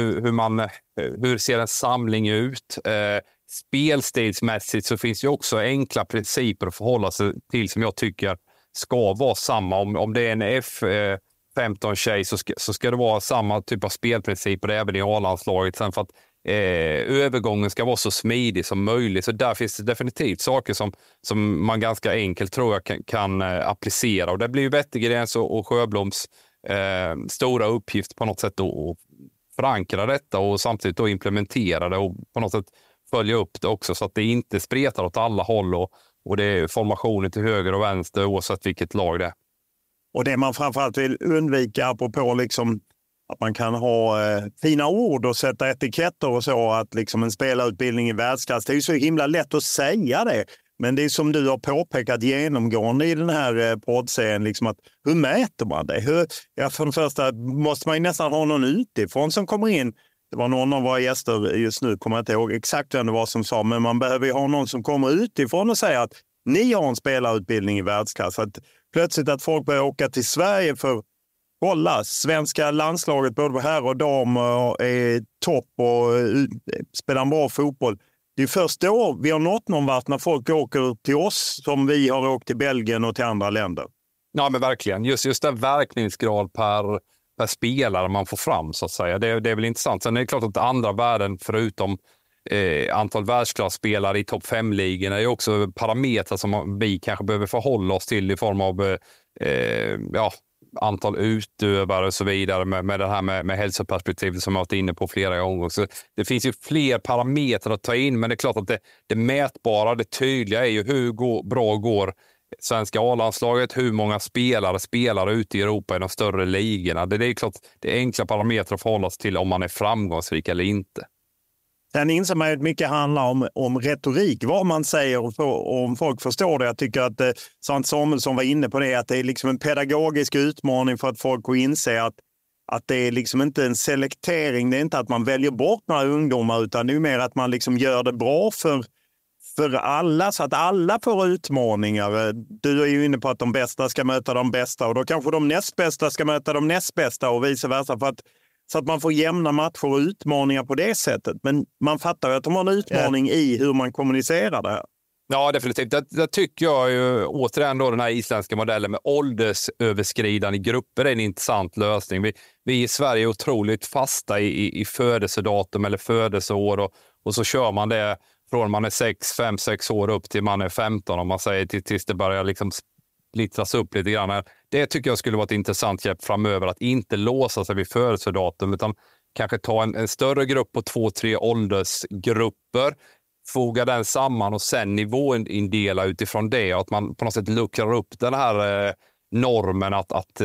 Hur ser en samling ut? Spelstilsmässigt så finns det också enkla principer att förhålla sig till som jag tycker ska vara samma. Om det är en F15-tjej så ska det vara samma typ av spelprinciper även i A-landslaget. Sen för att övergången ska vara så smidig som möjligt. Så där finns det definitivt saker som man ganska enkelt tror jag kan applicera. Och det blir ju Wettergrens och Sjöbloms stora uppgift på något sätt att förankra detta och samtidigt då implementera det och på något sätt följa upp det också så att det inte spretar åt alla håll och det är formationer till höger och vänster oavsett vilket lag det är. Och det man framförallt vill undvika apropå liksom att man kan ha fina ord och sätta etiketter och så, att liksom en spelarutbildning i världsklass, det är ju så himla lätt att säga det. Men det är som du har påpekat genomgående i den här poddserien, liksom att hur mäter man det? För det första måste man ju nästan ha någon utifrån som kommer in. Det var någon av våra gäster just nu, kommer jag inte ihåg exakt vem det var som sa, men man behöver ju ha någon som kommer utifrån och säger att ni har en spelarutbildning i världsklass. Att plötsligt att folk börjar åka till Sverige för kolla, svenska landslaget både på herr och dam är topp och spelar en bra fotboll. Det är först då vi har nått någon vart när folk åker till oss som vi har åkt till Belgien och till andra länder. Ja, men verkligen. Just den verkningsgrad per spelare man får fram, så att säga. Det är väl intressant. Sen är det klart att andra värden, förutom antal världsklasspelare i topp 5-ligorna, är också parametrar som vi kanske behöver förhålla oss till i form av antal utövare och så vidare med det här med hälsoperspektivet som jag varit inne på flera gånger. Så det finns ju fler parametrar att ta in, men det är klart att det mätbara, det tydliga är ju hur bra går svenska A-landslaget, hur många spelare spelar ute i Europa i de större ligorna. Det är klart, det är enkla parametrar att förhålla sig till om man är framgångsrik eller inte. Sen inser man att mycket handlar om retorik, vad man säger och om folk förstår det. Jag tycker att Sant Samuelsson var inne på det, att det är liksom en pedagogisk utmaning för att folk att inse att det är liksom inte en selektering, det är inte att man väljer bort några ungdomar, utan det är mer att man liksom gör det bra för alla, så att alla får utmaningar. Du är ju inne på att de bästa ska möta de bästa och då kanske de nästbästa ska möta de nästbästa och vice versa, så att man får jämna matcher och utmaningar på det sättet. Men man fattar ju att de har en utmaning i hur man kommunicerar det här. Ja, definitivt. Det tycker jag ju återigen då, den här isländska modellen med åldersöverskridande grupper är en intressant lösning. Vi i Sverige är otroligt fasta i födelsedatum eller födelseår och så kör man det från man är 5-6 år upp till man är 15, om man säger, tills det börjar liksom splittras upp lite grann. Det tycker jag skulle vara ett intressant hjälp framöver, att inte låsa sig vid födelsedatum utan kanske ta en större grupp på 2-3 åldersgrupper, foga den samman och sen nivåindela utifrån det, och att man på något sätt luckrar upp den här normen att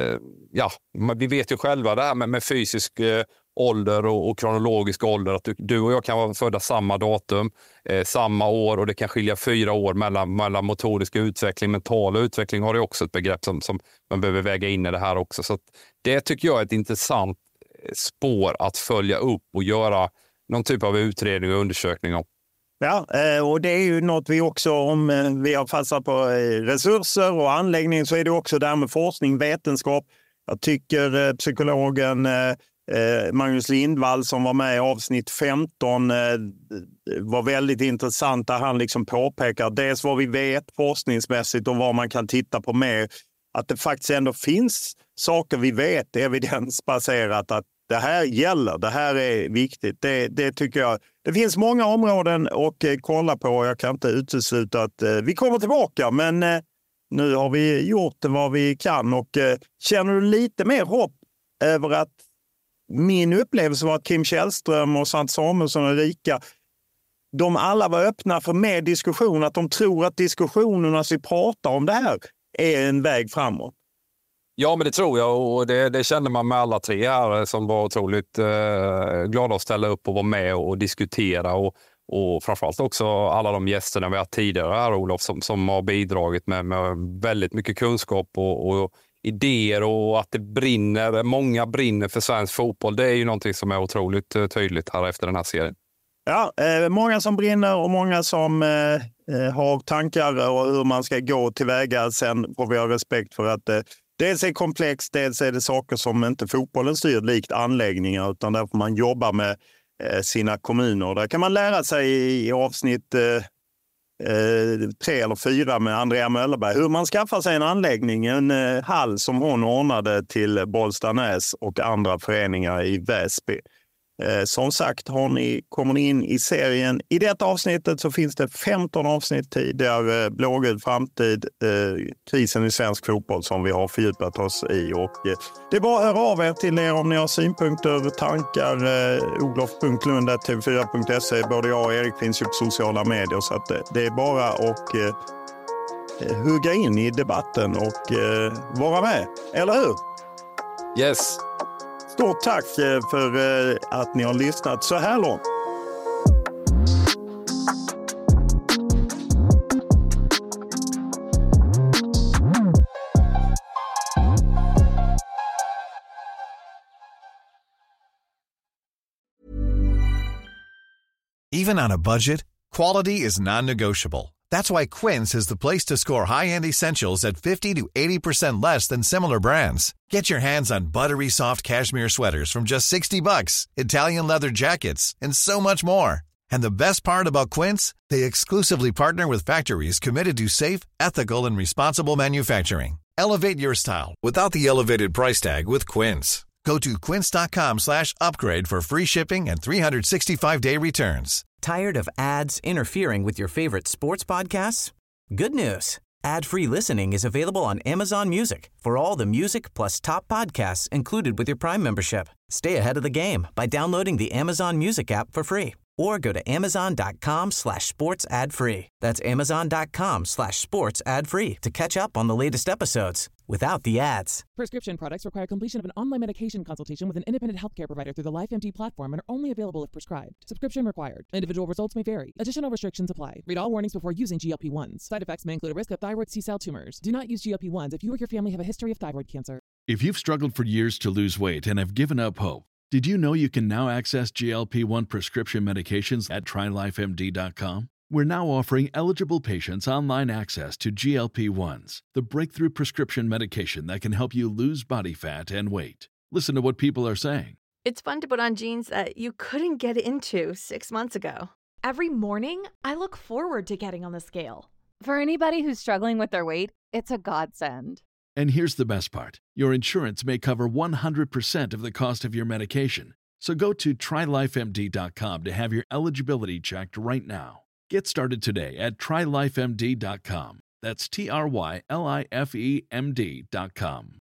vi vet ju själva det här med fysisk ålder och kronologisk ålder, att du och jag kan vara födda samma datum, samma år, och det kan skilja 4 år mellan motorisk utveckling. Mental utveckling har ju också ett begrepp som man behöver väga in i det här också. Så att det tycker jag är ett intressant spår att följa upp och göra någon typ av utredning och undersökning om. Ja, och det är ju något vi också, om vi har fastnat på resurser och anläggning, så är det också där med forskning, vetenskap. Jag tycker psykologen Magnus Lindvall som var med i avsnitt 15 var väldigt intressant, där han liksom påpekar dels vad vi vet forskningsmässigt och vad man kan titta på mer. Att det faktiskt ändå finns saker vi vet evidensbaserat, att det här gäller, det här är viktigt. Det tycker jag. Det finns många områden att kolla på. Jag kan inte utesluta att vi kommer tillbaka, men nu har vi gjort vad vi kan. Och känner du lite mer hopp över att min upplevelse var att Kim Källström och Sant Samuelsson och Erika, de alla var öppna för mer diskussion, att de tror att diskussionerna som vi pratar om det här är en väg framåt. Ja, men det tror jag, och det kände man med alla tre här som var otroligt glada att ställa upp och vara med och diskutera, och framförallt också alla de gästerna vi har tidigare här, Olof, som har bidragit med väldigt mycket kunskap och idéer, och att många brinner för svensk fotboll. Det är ju någonting som är otroligt tydligt här efter den här serien. Ja, många som brinner och många som har tankar och hur man ska gå tillväga. Sen får vi ha respekt för att dels är komplext, dels är det saker som inte fotbollen styr likt anläggningar, utan där får man jobba med sina kommuner. Där kan man lära sig i avsnitt 3 eller 4 med Andrea Möllerberg hur man skaffar sig en anläggning, en hall som hon ordnade till Bollstanäs och andra föreningar i Väsby. Som sagt, kommer ni in i serien. I detta avsnittet så finns det 15 avsnitt tidigare, blågul framtid, krisen i svensk fotboll, som vi har fördjupat oss i. Och det är bara att höra av er till er om ni har synpunkter, tankar. olof.lund@tv4.se. Både jag och Erik finns ju på sociala medier, så att det är bara att hugga in i debatten och vara med, eller hur? Yes. Stort tack för att ni har lyssnat så här långt. Even on a budget, quality is non-negotiable. That's why Quince is the place to score high-end essentials at 50 to 80% less than similar brands. Get your hands on buttery soft cashmere sweaters from just $60, Italian leather jackets, and so much more. And the best part about Quince, they exclusively partner with factories committed to safe, ethical, and responsible manufacturing. Elevate your style without the elevated price tag with Quince. Go to quince.com/upgrade for free shipping and 365-day returns. Tired of ads interfering with your favorite sports podcasts? Good news. Ad-free listening is available on Amazon Music for all the music plus top podcasts included with your Prime membership. Stay ahead of the game by downloading the Amazon Music app for free or go to amazon.com/sports ad free. That's amazon.com/sports ad free to catch up on the latest episodes without the ads. Prescription products require completion of an online medication consultation with an independent healthcare provider through the LifeMD platform and are only available if prescribed. Subscription required. Individual results may vary. Additional restrictions apply. Read all warnings before using GLP-1s. Side effects may include a risk of thyroid C-cell tumors. Do not use GLP-1s if you or your family have a history of thyroid cancer. If you've struggled for years to lose weight and have given up hope, did you know you can now access GLP-1 prescription medications at TryLifeMD.com? We're now offering eligible patients online access to GLP-1s, the breakthrough prescription medication that can help you lose body fat and weight. Listen to what people are saying. It's fun to put on jeans that you couldn't get into 6 months ago. Every morning, I look forward to getting on the scale. For anybody who's struggling with their weight, it's a godsend. And here's the best part. Your insurance may cover 100% of the cost of your medication. So go to TryLifeMD.com to have your eligibility checked right now. Get started today at TryLifeMD.com. That's TryLifeMD.com.